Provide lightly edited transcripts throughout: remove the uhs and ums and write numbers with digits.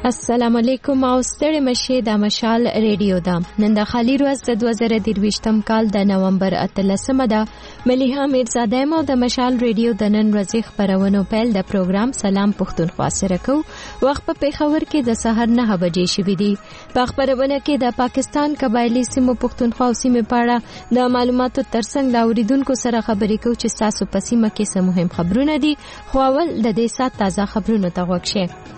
السلام علیکم او ستړي مشه د مشال ریډیو دا نن د خالی ورځ د 2023م کال د نومبر 13مه ده. ملیحه میرزاده مو د مشال ریډیو د نن ورځې خبرونو پیل د پروګرام سلام پښتونخوا سره کو. وخت په پیښور کې د سحر 9 بجې شوې دي. په خبرونه کې د پاکستان قبایلی سیمو پښتونخوا سیمې پاړه د معلوماتو ترڅنګ د اوریدونکو سره خبرې کوو چې تاسو په سیمه کې څه مهم خبرونه دي. خو اول د دې سات تازه خبرونه ته وګورئ.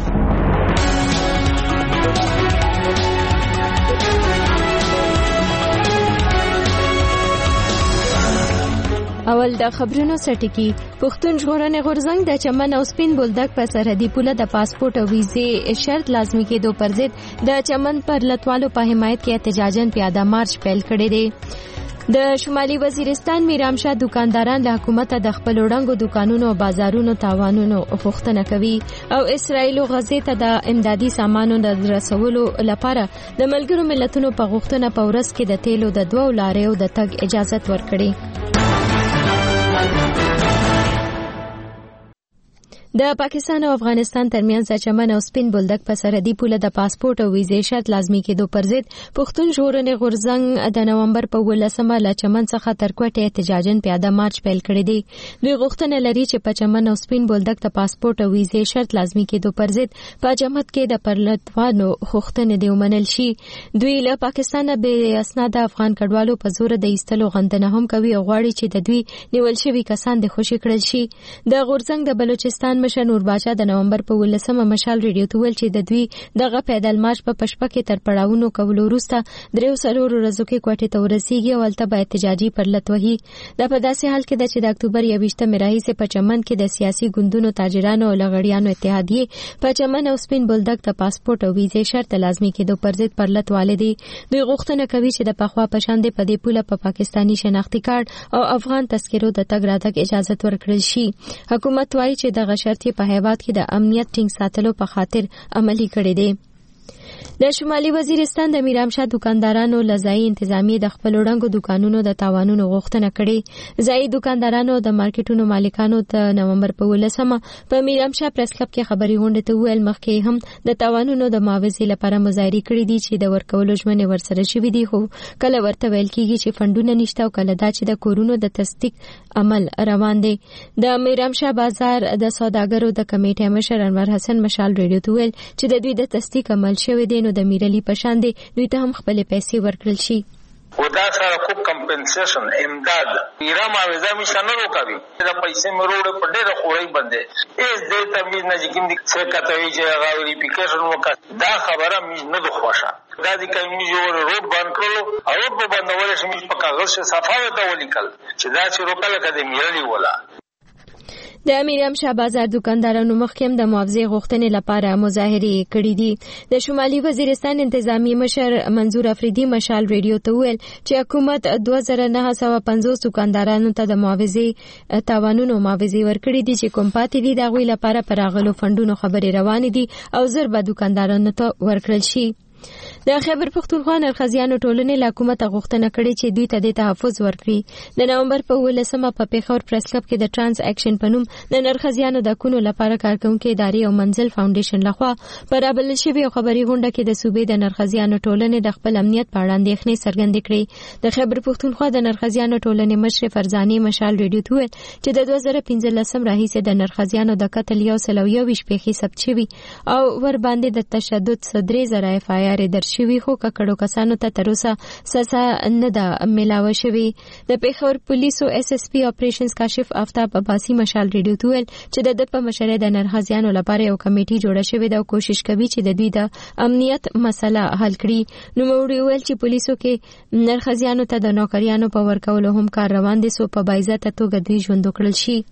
اول د خبرونو سټکی پښتون ژغورنې غورځنګ د چمن او سپین بولدک په سرحدي پوله د پاسپورت او ویزې شرط لازمي کېدو پر ضد د چمن پر لټوالو په حمایت کې احتجاجن پیاده مارچ پیل کړی دی. د شمالي وزیرستان میرامشاه دکانداران له حکومت د خپل وړاندو دکانونو او بازارونو تاوانونو غوښتنه کوي او اسرائیل او غزې ته د امدادي سامانونو د رسولو لپاره د ملګرو ملتونو په غوښتنه په ورځ کې د تیلو د 2 لاریو د تګ اجازه ورکړي. د پاکستان او افغانستان ترمنځ د چمن او سپین بولدک په سرحدي پوله د پاسپورت او ویزې شرط لازمي کېدو پر ضد پښتون ژغورنې غورځنګ د نومبر په 18مه له چمن څخه تر کوټې احتجاجن پیاده مارچ پیل کړی دی. دوی غوښتنه لري چې په چمن او سپین بولدک د پاسپورت او ویزې شرط لازمي کېدو پر ضد په جمهوریت کې د پرلطوانو غوښتنې دی ومنل شي. دوی له پاکستان به اسناد افغان کډوالو په زور د ایستلو غندنه هم کوي او غواړي چې د دوی نیول شوي کسان د خوشي کړل شي. د غورځنګ د بلوچستان مشر نور باچا د نومبر په 18مه مشال ریډیو ته ویل چې د دوی دغه پیدل مارچ په پشپه کې تر پړاوونو کولو وروسته 3 ورځو کې کوټې ته ورسیږي او هلته به احتجاجي پرلط وهي. دا په داسې حال کې ده چې د اکتوبر 28مه راهیسې په چمن کې د سیاسي ګوندونو تاجرانو او لغړیانو اتحادیې په چمن او سپین بولدک ته پاسپورت او ویزې شرط لازمي کېدو پر ضد پرلط والدي. دوی غوښتنه کوي چې د پخوا په شان د پدې پوله په پاکستانی شناختی کارت او افغان تذکرو د تګ راتګ اجازه ورکړل شي. حکومت وايي چې دغه شرط په هیواد کې د امنیت ټینګ ساتلو په خاطر عملی کړی دی. د شمالي وزیرستان د میرامشاه دکاندارانو لزای انتظامی د خپل وړاندو دکانونو د تاوانونو غوښتنه کړې. ځای دکاندارانو د مارکیټونو مالکانو ته نومبر په 18مه په میرامشاه پریس کلب کې خبري غونډه ته ویل مخکې هم د تاوانونو د معاوضې لپاره مظاهره کړې دي چې د ورکولو ژمنې ورسره شوې دي خو کله ورته ویل کیږي چې فندونه نشته او کله دا چې د کورونو د تصدیق عمل روان دی. د میرامشاه بازار د سوداګرو د کمیټې مشر انور حسن مشال ریډیو ته ویل چې د دوی د تصدیق عمل شوی دی نو د میرلی پشان دی دوی ته هم خپل پیسې ورکړل شي. ودا سره کو کمپنسیشن امداد میرا معاوضه مشانه روکاوي دا پیسې مروړ په ډېر خوري باندې اس دې تمیز نه جګم دي څه کتوي چې هغه ویریفیکیشن وکړه دا خبره مې نه خوښه. دا د کمی جوړ روډ باندې کړلو او په باندې ورشي په کاغذ صفاوه ته ولیکل چې دا چې روکاله کده میرلی ولا. د میرامشاه بازار دکاندارانو مخکې د معاوضې غوښتنې لپاره مظاهرې کړې دي. د شمالي وزیرستان انتظامی مشر منظور افریدي مشال ریډیو ته ویل چې حکومت 2950 دکاندارانو ته د معاوضې تاوانونو معاوضې ورکړې دي چې کوم پاتې دي د غوي لپاره پراغلو فندونو خبرې روانې دي او زر به دکاندارانو ته ورکړل شي. د خیبر پښتونخوا نرخزیانو ټولنې له حکومت غوښتنه کړې چې دوی ته د تحفظ ورکړي. د نومبر په 18مه په پیښور پریس کلب کې د ټرانس اکشن په نوم د نرخزیانو د کونو لپاره کارکونکو ادارې او منزل فاونډیشن لخوا په رابلل شوې خبري غونډه کې د صوبې د نرخزیانو ټولنې د خپل امنیت په اړه اندېښنې څرګندې کړې. د خیبر پښتونخوا د نرخزیانو ټولنې مشر فرزاني مشال ریډیو ته ویل چې د 2015 راهیسې د نرخزیانو د قتل 121 پیښې ثبت شوي او ور باندې د تشدد 3000 اف آی آر در شوي خو ککړو کسانو ته تر اوسه سزا نه ده ملاوه شوې. د پیښور پولیسو اس اس پی اپریشنز کاشف آفتاب عباسی مشال ریډیو ته ویل چې د په مشره د نرخزیانو لپاره یو کمیټي جوړه شوې ده او کوشش کوي چې د دوی د امنیت مسله حل کړي. نو موږ ویل چې پولیسو کې نرخزیانو ته د نوکریانو په ورکولو هم کار روان دي سو په باعزته توګه دوی ژوند وکړل شي.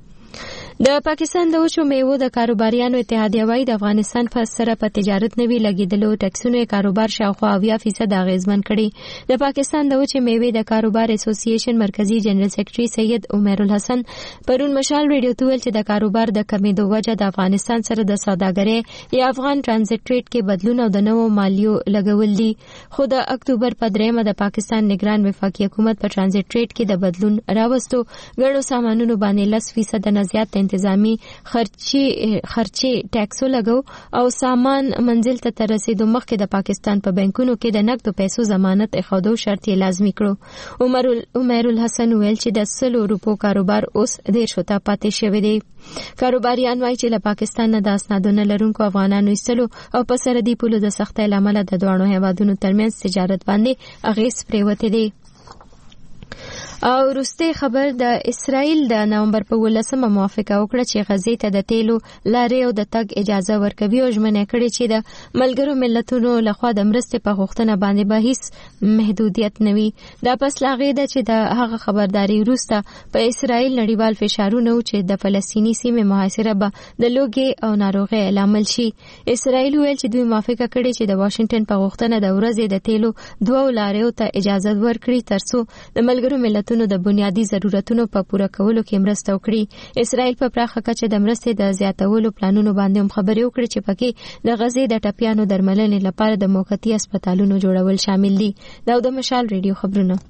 د پاکستان د وچو میوو د کاروباریانو اتحادیه وايي د افغانستان په سره په تجارت نوي لګیدلو ټکسونو کاروبار شاوخوا 80% اغیزمن کړي. د پاکستان د وچو میوې د کاروبار اسوسییشن مرکزی جنرال سیکریټري سید عمر الحسن پرون مشال ریډیو ته ویل چې د کاروبار د کمیدو وجه د افغانستان سره د سوداګرۍ یا افغان ترانزیت ریټ کې بدلون او د نوو مالیو لګول دي. خو د اکتوبر په 3مه د پاکستان نگران وفاقي حکومت په ترانزیت ریټ کې د بدلون راوستو غړو سامانونو باندې 10% نه زیات انتظامی خرچي ټیکس لګو او سامان منزل ته رسیدو مخکې د پاکستان په بانکونو کې د نقدو پیسو ضمانت اخودو شرط یې لازمي کړو. عمر الحسن ویل چې د 100 روپو کاروبار اوس ډیر شوته پاتې شوی دی. کاروباریان وایي چې له پاکستان نه د اسنادونو لرونکو افغانانو ایستلو او په سرحدي پولو د سختۍ له امله د دوه هیوادونو ترمنځ تجارت باندې اغیز پریوتی دی. او وروستي خبر د اسرائیل د نومبر په 18 موافقه وکړه چې غزې ته د تیلو لارې او د تګ اجازه ورکوي او ژمنه کړې چې د ملګرو ملتونو لخوا د مرستې په غوښتنه باندې به هیڅ محدودیت نه وي. دا پس لاغې ده چې د هغه خبرداري وروسته په اسرائیل نړیوال فشارونه او چې د فلسطینی سیمې محاصره به د لوګي او ناروغي لامل شي. اسرائیل ویل چې دوی موافقه کړې چې د واشنگټن په غوښتنه د ورځې د تیلو دوه لارې ته اجازه ورکړي ترڅو د ملګرو ملتونو د بنیادی ضرورتونو په پوره کولو کې مرسته وکړي. اسرائیل په پراخه کچه د مرستې د زیاتولو پلانونو باندې هم خبرې وکړې چې پکې د غزې د ټپیانو درملنې لپاره د موقتی هسپتالونو جوړول شامل دي. دا د مشال ریډیو خبرونه.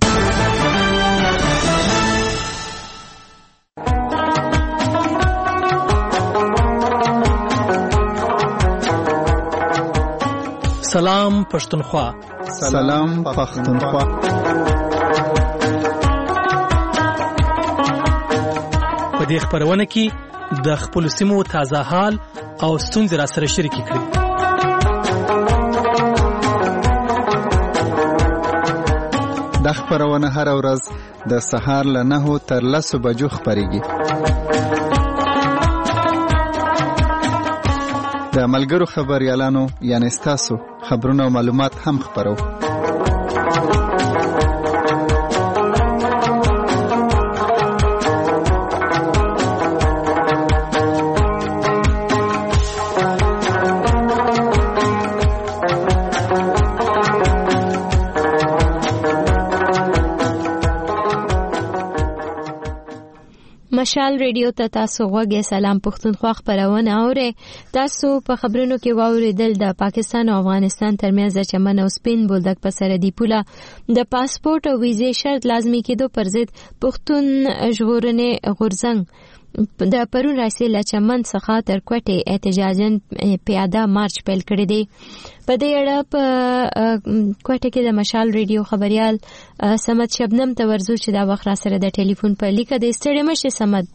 سلام پښتونخوا. سلام پښتونخوا. په دې خبرونه کې د خپل سیمو تازه حال او ستونزې را سره شریکې کړئ. د خبرونه هر ورځ د سهار له 9 تر 10 بجو خبريږي. د ملګرو خبريالانو یعنی تاسو خبرونه او معلومات هم خبرو. مشال ریډیو ته تاسو غوږی سلام پښتونخوا خبرونه اورئ. تاسو په خبرونو کې واوریدل د پاکستان او افغانستان ترمنځ د چمن او سپین بولدک په سرحدي پوله د پاسپورت او ویزې شرط لازمي کېدو پر ضد پښتون ژغورنې غورځنګ د پرون راځي له چمن څخه تر کوټې احتجاجن پیاده مارچ پیل کړی دی. په دې اړه په کوټه کې د مشال ریډیو خبريال سمد شبنم ته ورزو چې دا وخت را سره د ټلیفون په لیکه د استړی مشه سمد.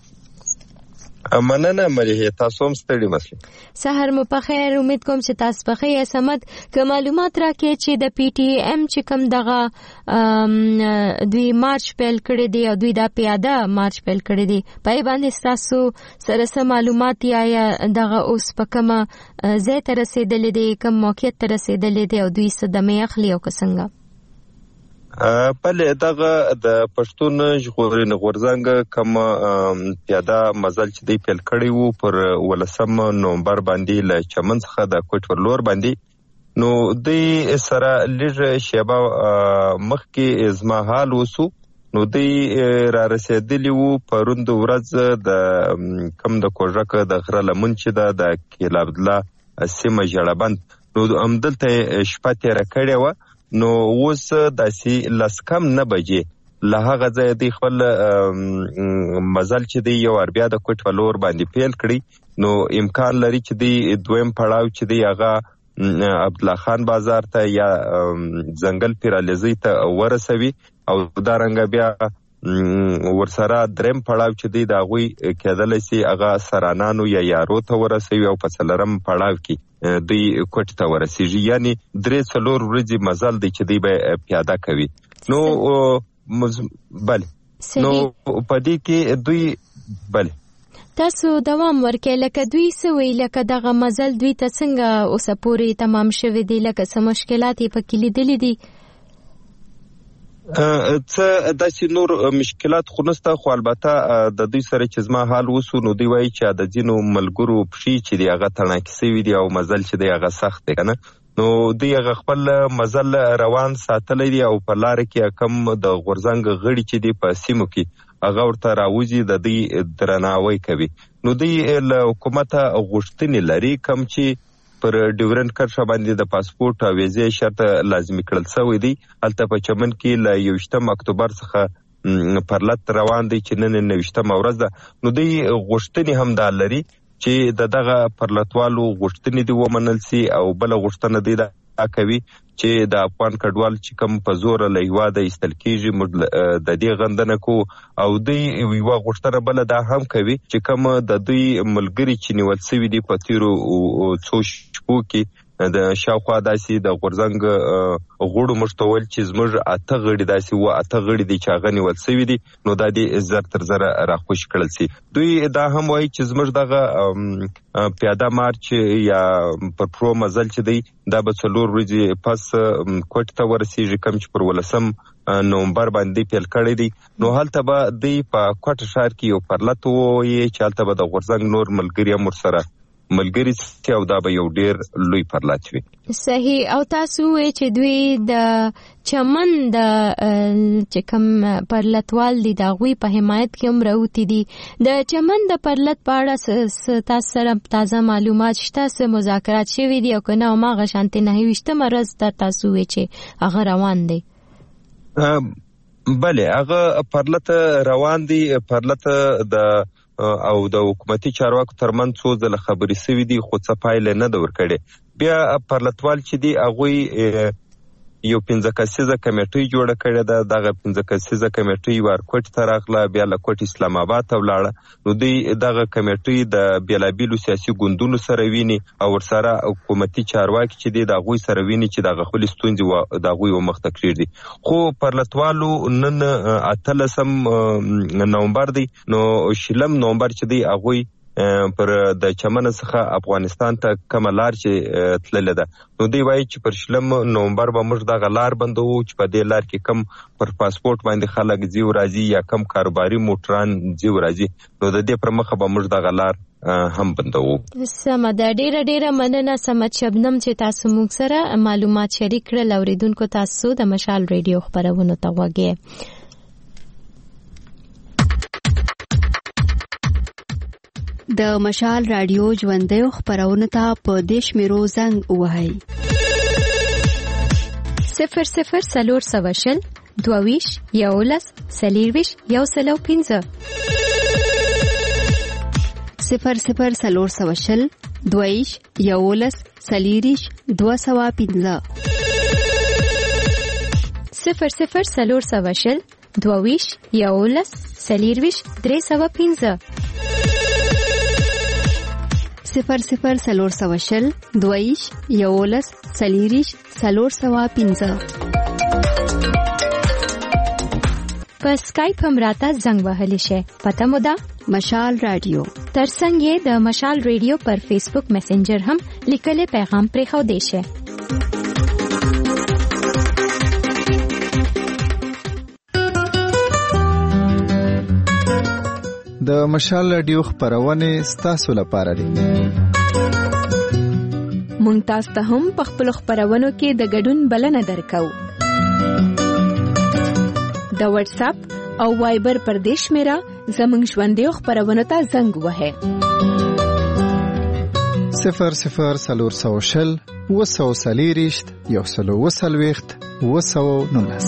مننه مليحه، تاسو هم ستړي مسئله. سحر مو په خیر، امید کوم چې تاسو په خیر سمد. که معلومات راکې چې د پی ټی ایم چې کوم دغه دوی مارچ پیل کړی دی او دوی دا پیاده مارچ پیل کړی دی، په باندې تاسو سره سم معلومات یا دغه اوس په کومه ځای ته رسیدلې دي، کوم موقعیت ته رسیدلې دي او دوی صدمه اخلي او څنګه؟ پله دغه د پښتون ژغورنې غورځنګ کوم پیاده مزل چې دی پیل کړی وو پر 18 نومبر باندې له چمن څخه د کوټ پر لور باندې، نو د سره لږ شیبه مخکې زما حال وسو، نو د را رسیدلی وو پروند ورځ د کم د کوژک د غره لمن چې د کیل عبد الله سیمه جړبند، نو امدلته شپه تیر کړی و. نو اوس داسې لسکم نه بجې له هغه ځای دی خپل مزل چې دی یو بیا د کوټ په لور باندې پیل کړی، نو امکان لري چې دی دویم پړاو چې دی هغه عبد الله خان بازار ته یا ځنګل پیرالزی ته ورسوي او دا رنګ بیا ورسره دریم پړاو چې دی دا غوي کېدل شي هغه سرانانو یا یارو ته ورسوي او په څلرم پړاو کې دوی کوټ ته ورسیږي، یعنی 3-4 ورځې مزل دی چې دی به پیاده کوي. نو بله نو پدې کې دوی بله تاسو دوام ورکې لکه دوی سوي لکه دغه مزل دوی ته څنګه اوسه پوری تمام شوه دي، لکه څه مشکلات په کې لیدلې دي؟ څه داسې نور مشکلات خو نسته، خو البته د دوی سره چې زما حال وسو نو دوی وایي چې د ځینو ملګرو پښې چې دی هغه تڼاکې سوي دي او مزل چې دی هغه سخت دی کنه، نو دوی هغه خپل مزل روان ساتلی دی او په لاره کې کم د غورځنګ غړي چې دی په سیمو کې هغه ورته راوځي د دوی درناوی کوي. نو دوی له حکومته غوښتنې لري کم چې پر ډیورنډ کرښه باندې د پاسپورت او ویزې شرط لازمي کړل شوی دی. هلته په چمن کې له 21 اکتوبر څخه پرلط روان دی چې نن 29 ورځ ده. نو دوی غوښتنې هم دا لري چې دغه پرلطوالو غوښتنې دی ومنل سي او بل غوښتنه دی دا کوي چې د افغان کډوال چې کوم په زور له هیواده ایستل کیږي د دې غندنه کو او دوی یو غوښتنه بل دا هم کوي چې کوم د دوی ملګری چې نیول شوی دی په تیرو څو شپو کې د شاوخوا داسې د غورزنګ غوړو مشتول چې زموږ اته غړي داسې و اته غړي دي چې هغه نیول شوی دي نو دا دې زر تر زر راخوش کړل سي. دوی دا هم وایي چې زموږ دغه پیاده مارچ یا پر پرو مزل چې دی دا به 4 ورځې پس کوټ ته ورسیږي کوم چې پر 18 نومبر باندې پیل کړی دی. نو هلته به دی په کوټ ښار کې یو پرلط وي چې هلته به د غورزنګ نور ملګری هم ورسره ملګری سي او دا به یو ډیر لوی پرلط وي. صحیح. او تاسو وایي چې دوی د چمن د چې کوم پرلطوال دي دا غوي په حمایت کې هم راوتی دي. د چمن د پرلط په اړه تاسو سره تازه معلومات شته؟ څه مذاکرات شوي دي او کنه ما غشانته نه وشته مرز تاسو وایي چې هغه روان دي؟ بله هغه پرلط روان دي. پرلط د او د حکومتي چارواکو ترمن څو ځله خبري سوي دي خو څه پایله نه ده ورکړې. بیا پرلطوال چې دي هغوی یو 15 کسیزه کمیټي جوړه کړې ده. دغه 15 کسیزه کمیټي ورکوټ ته راغله بیا له کوټ اسلام آباد ته ولاړه. نو دوی دغه کمیټي د بیلابیلو سیاسي ګوندونو سره ویني او ورسره حکومتي چارواکي چې دي د هغوی سره ویني چې دغه خپل ستونزې د هغوی مخته کړي دي. خو پرلطوالو نن 18 نومبر دی نو 16 نومبر چې دی هغوی پر د چمن څخه افغانستان ته کوم لار چې تلل ده نو دی وایي چې پر 16 نومبر به موږ د لار بندو چې په دې لار کې کم پر پاسپورت باندې خلک زیو راځي یا کم کاروباري موټران زیو راځي نو د دې پر مخه به موږ د لار هم بندو. سم ده. ډیره مننه سمت شبنم چې تاسو موږ سره معلومات شریک کړل. اوریدونکو تاسو د مشال ریډیو خبرونه ته وګورئ. د مشال رادیو ژوندۍ خبرونه ته په دیش میرو زنګ وهاي 00 سلور سواشل دوویش یولس سلیرویش یوسلو 15 00 سلور سواشل دوویش یولس سلیریش 215 00 سلور سواشل دوویش یولس سلیرویش 315 00 سلور سواشل دویش یولس سلیریش سلور سوا 15 په سکایپ هم راته زنګ وهلی شي. پته مو ده مشال رادیو. ترڅنګ یې د مشال ریډیو پر فیسبوک میسنجر هم لیکلي پیغام پرې خو دی شي. د مشال رادیو خبرونه ستاسو لپاره دي. مونږ تاسو ته هم په خپل خبرونو کې د ګډون بلنه درکو. د واتس اپ او وایبر پر دیش میرا زمونږ ژوندۍ خبرونه ته زنګ وهه 00 سلور سوشل وسو سلیریشت یو سلو وسلويخت وسو نونس.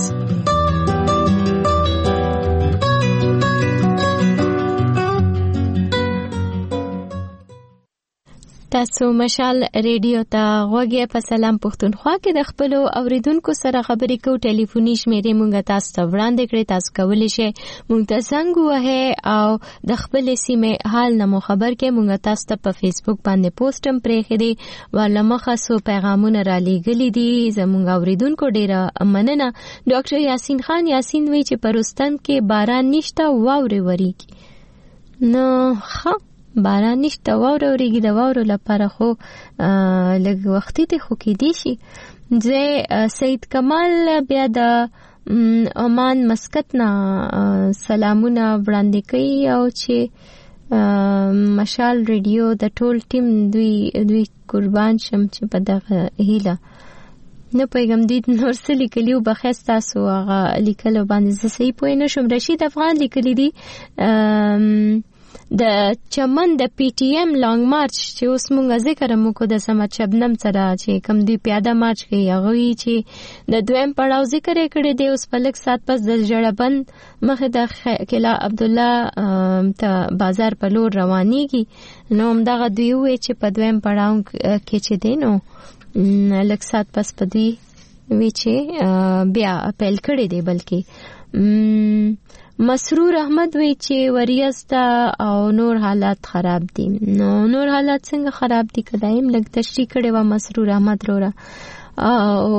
تاسو مشال ریډیو ته غوږی په سلام پښتونخوا کې د خپل اوریدونکو سره خبرې کوو. ټلیفوني شمیرې مونږ تاسو ته وړاندې کړې. تاسو کولی شئ مونږ ته زنګ ووهئ او د خپل سیمې حال نه مو خبر کې. مونږ تاسو ته په فیسبوک باندې پوسټ هم پرېښی دی ورله مخه څو پیغامونه را لیږلي دي. زمونږ اوریدونکو ډیره مننه. ډاکټر یاسین خان یاسین وی چې په رستم کې باران نشته واورې وریږي. نو ښه باران نشته واوره ورېږي. د واورو لپاره خو لږ وختي ته خو کېدی شي. زه سید کمال بیا د عمان مسقط نه سلامونه وړاندې کوي او چې مشال ریډیو د ټول ټیم دوی قربان شم چې په دغه هیله نه پیغام دې نور څه لیکلیو بخښ تاسو هغه لیکلو باندې زه صحیح پوه نه شم. رشید افغان لیکلی دی د چمن د پی ټی ایم لانګ مارچ چې اوس مونږ ذکر مو کو د سمت شبنم سره چې کم دوی پیاده مارچ کوي هغه چې د دویم پړاو ذکر کړی دی اوس په لږ سات پس د جړبند مخه د کلا عبد الله ته بازار په لور روانيږي نو همدغه دوی وی چې په دویم پړاو کې چې دی نو لږ سات پس په دوی وی چې بیا اپیل کړی دی بلکې مسرور احمد وی چې وریاستا او نور حالات خراب دي نو نور حالات څنګه خراب دي کدایم لږ تشریح کړي و مسرور احمد رورا او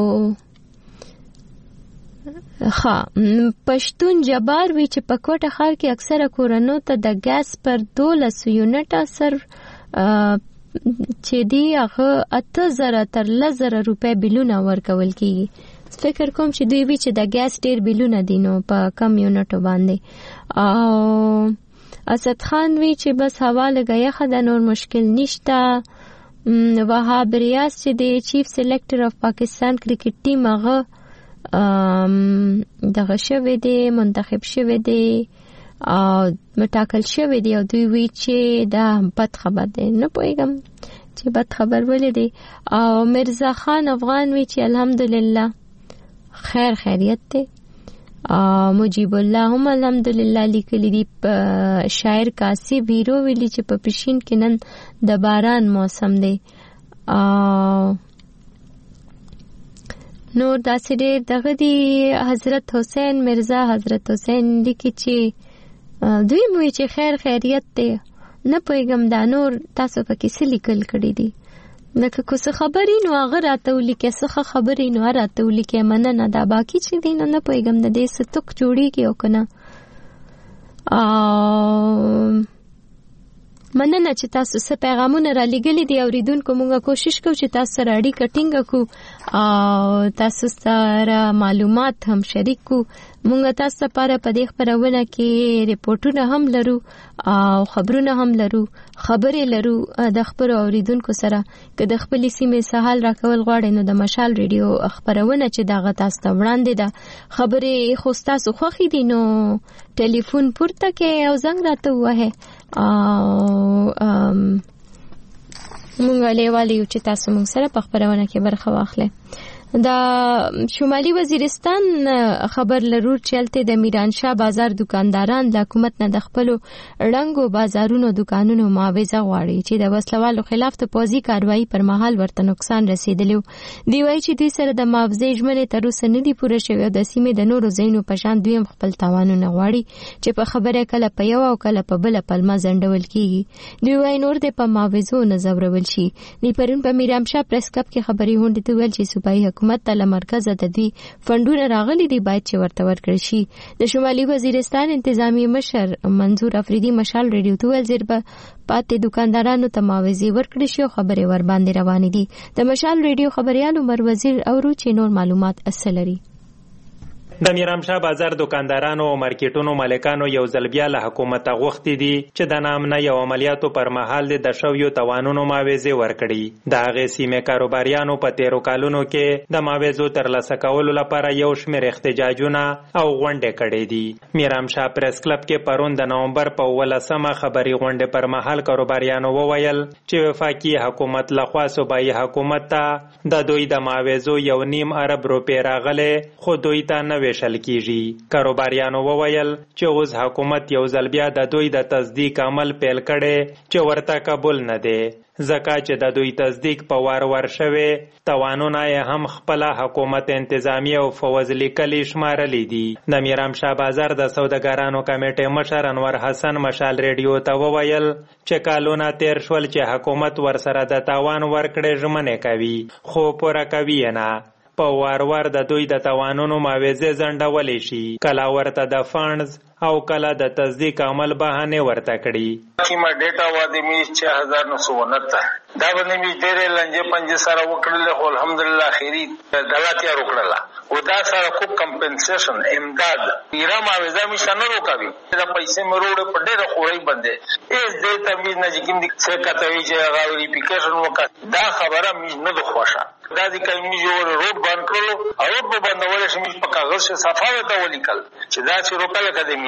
پښتون جبار وی چې په کوټه ښار کې اکثره کورونو ته د ګاز پر 1200 یونټه سر چې دی هغه 8000 تر 1000 روپے بلونه ورکول کیږي فکر کوم چې دوی وی چې د ګاز ډیر بلونه دي نو په کم یونټو باندې او اسد خان وی چې بس حواله غیا خدای نور مشکل نشتا وهاب ریاض چې د چیف سلیکټر اف پاکستان کرکټ ټیم هغه دغه شوی دی منتخب شوی دی او مټاکل شوی دی او دوی وی چې دا بد خبر دی نه پوهیږم چې بد خبر ولې دی او مرزا خان افغان وی چې الحمدلله خیر خیریت ته مجیب الله هم الحمدلله لیکلی دی شاعر کاسی بیرو ویلی چې په پښین کې نن د باران موسم دی نور داسې ډېر دغه دی حضرت حسین مرزا حضرت حسین لیکي چې دوی مو چې خیر خیریت ته نه پوهیږم دا نور تاسو پکې څه لیکل کړي دي لکه کو څه خبرې نو هغه راته ولیکي څه خبرې نو راته ولیکي مننه دا باقی چې دین نه پوهیږم د دې ستوک جوړیږي او کنه مننه چې تاسو څه پیغامونه را لګلې دي اوریدونکو موږ کوشش کوو چې تاسو سره اړیکه ټینګه کو او تاسو سره معلومات هم شریک کو موږ تاسو لپاره په دې خبرونه کې ریپورتونه هم لرو او خبرونه هم لرو خبرې لرو د خبرو اوریدونکو سره که د خپل سیمې سهال راکول غواړي نو د مشال ریډیو خبرونه چې دغه تاسو ته وړاندې ده خبرې خو تاسو خوښې دي نو ټلیفون پورته کې او زنګ راته ووهه مونږ لیواله یو چې تاسو مونږ سره په خبرونه کې برخه واخلئ د شمالي وزیرستان خبر لرو چې الته د میرانشاه بازار دکانداران د حکومت نه د خپل رنګو بازارونو دکانونو معاوضه غواړي چې د وسلوالو خلاف ته پوزي کاروایی پر مهال ورته نقصان رسیدلی دی وایي چې دوی سره د معاوضه ژمنې تر اوسه نه دی پوره شوی د سیمې د نورو ځایونو په شان دوی خپل تاوانونه غواړي چې په خبره کله په یو او کله په بل پلمه زندول کیږي دوی وایي نور د په معاوضو نه زورول شي دی پرون په میرانشاه پریس کپ کې خبري هونډه ته ویل چې صوبایي حکومت ته مرکز د دوی فندونه راغلي دي باید چې ورته ورکړي شي د شمالي وزیرستان انتظامی مشر منظور افریدی مشال ریډیو ته ویل زیر پاتې دکاندارانو ته معاوضه ورکړي شي خبره ور باندې روانې دي د مشال ریډیو خبريال عمر وزیر او چې نور معلومات اصل لري د میرامشاه بازار دکاندارانو او مارکیټونو مالکانو یو ځل بیا له حکومت غوښتي دي چې د نامنه یو عملیاتو پر مهال د شویو توانونو معاوضه ورکړي د هغه سیمې کاروباریانو په تیرو کالونو کې د معاوضو ترلاسه کولو لپاره یو شمېر احتجاجونه او غونډې کړې دي میرامشاه پریس کلب کې پرون د نومبر په 18مه خبري غونډې پر مهال کاروباریانو وویل چې وفاقي حکومت لخوا صوبایي حکومت ته د دوی د معاوضو 1.5 ارب روپۍ راغله خو دوی ته نه ویشل کیږي کاروباریانو وویل چې اوس حکومت یو ځل بیا د دوی د تصدیق عمل پیل کړي چې ورته قبول نه دی ځکه چې د دوی تصدیق په وار شوی توانونه یې هم خپل حکومت انتظامی او فوز لیکلي شمارلي دي د میرامشاه بازار د سوداګرانو کمیټې مشر انور حسن مشال ریډیو ته وویل چې کالونه تیر شول چې حکومت ورسره د تاوان ورکړې ژمنې کوي خو پوره کوي نه په وار د دوی د توانونو معاوضه ځنډولې شي کله ورته د فانډز او کله د تصدیق عمل بهانه ورته کړي کیما ډیټا واده می 6969 دا باندې می ډېر لنجه پنځه سره وکړل خو الحمدلله اخیری غلطیا وکړه او دا سره کو کمپنسیشن امداد پیرا معاوضه می شنه روکوي دا پیسې مروړ په ډېر خوري باندې اس دې تمیز نه جګم دي څه کتوي چې هغه ویریفیکیشن وکړه دا خبره می نه د خوښه دا دې کلمې جوړ روډ باندې کړلو او په باندې ولې چې په کاغذ صفه ته ولیکل چې دا چې روکل کده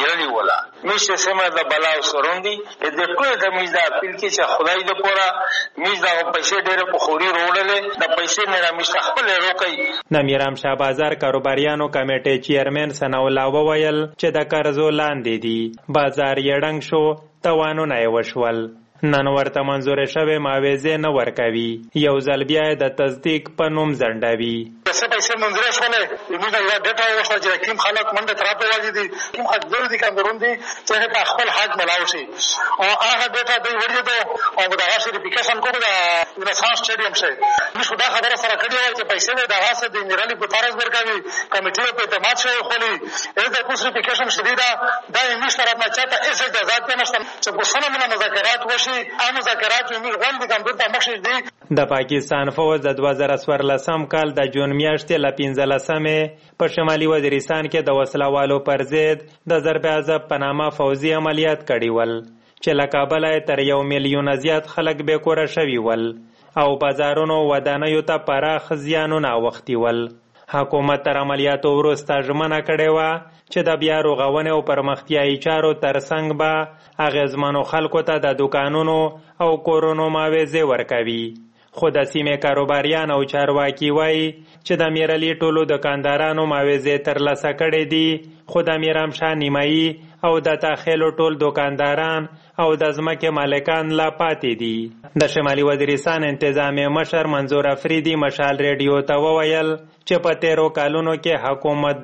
میرلی ولا میشه سمه د بلاو سروندي د ټول د میزه اپیل کې چې خدای دې پورا میزه او پیسې ډېر په خوري روړلې د پیسې نه میشه خپل روکي. د میرام شاه بازار کاروباریانو کمیټې چیرمن ثناء الله وویل چې د قرضو لاندې دي بازار یې ړنګ شو توانونه یې وشول. نن ورته منظور شوی معاوضه نه ورکوي یو ځل بیا د تصدیق په نوم ځنډوي. څه پیسې منظور شولې موږ یو ډیټا وشو چې کوم خلک منډه تراپه واجی دي کوم حق دي کاندرون دي چې په خپل حق ملاو شي او هغه ډیټا دوی وړي دي او دا سرټیفیکیشن کوو دا رسانس سټیډیم شي نشو دا خبره سره کړی و چې پیسې دا واسه د میرالي په طرز ورکوي کمیټې په اعتماد شوی خولي دا سرټیفیکیشن شديده دا نشته راځي چې ایسه اجازه نشته چې په سره مذاکرات وشي مذاکرات یې غوښتل دي کوم ته مخې دي. د پاکستان فوج د 2014 کال د جون میاشتې ل 15مې په شمالي وزیرستان کې د وسلوالو پر ضد د ضرب عذاب په نامه فوزي عملیات کړي ول چې له کابله تر 1 میلیون زیات خلک بې کوره شوي ول او بازارونو ودانیو ته پراخ زیانونه اوښتي ول. حکومت تر عملیاتو وروسته ژمنه کړې وه چې د بیا رغونې او پرمختیایي چارو ترڅنګ به اغېزمنو خلکو ته د دوکانونو او کورونو معاوضې ورکوي. خو د سیمې کاروباریان او چارواکي وایي چې د میرالي ټولو دکاندارانو معاوضې ترلاسه کړې دي خو د میرام شاه نیمایي او د تاخیلو ټول دکانداران او د ځمکې مالکان لا پاتې دي. د شمالي وزیرستان انتظامی مشر منظور افریدي مشال ریډیو ته وویل چې په 13 کالونو کې حکومت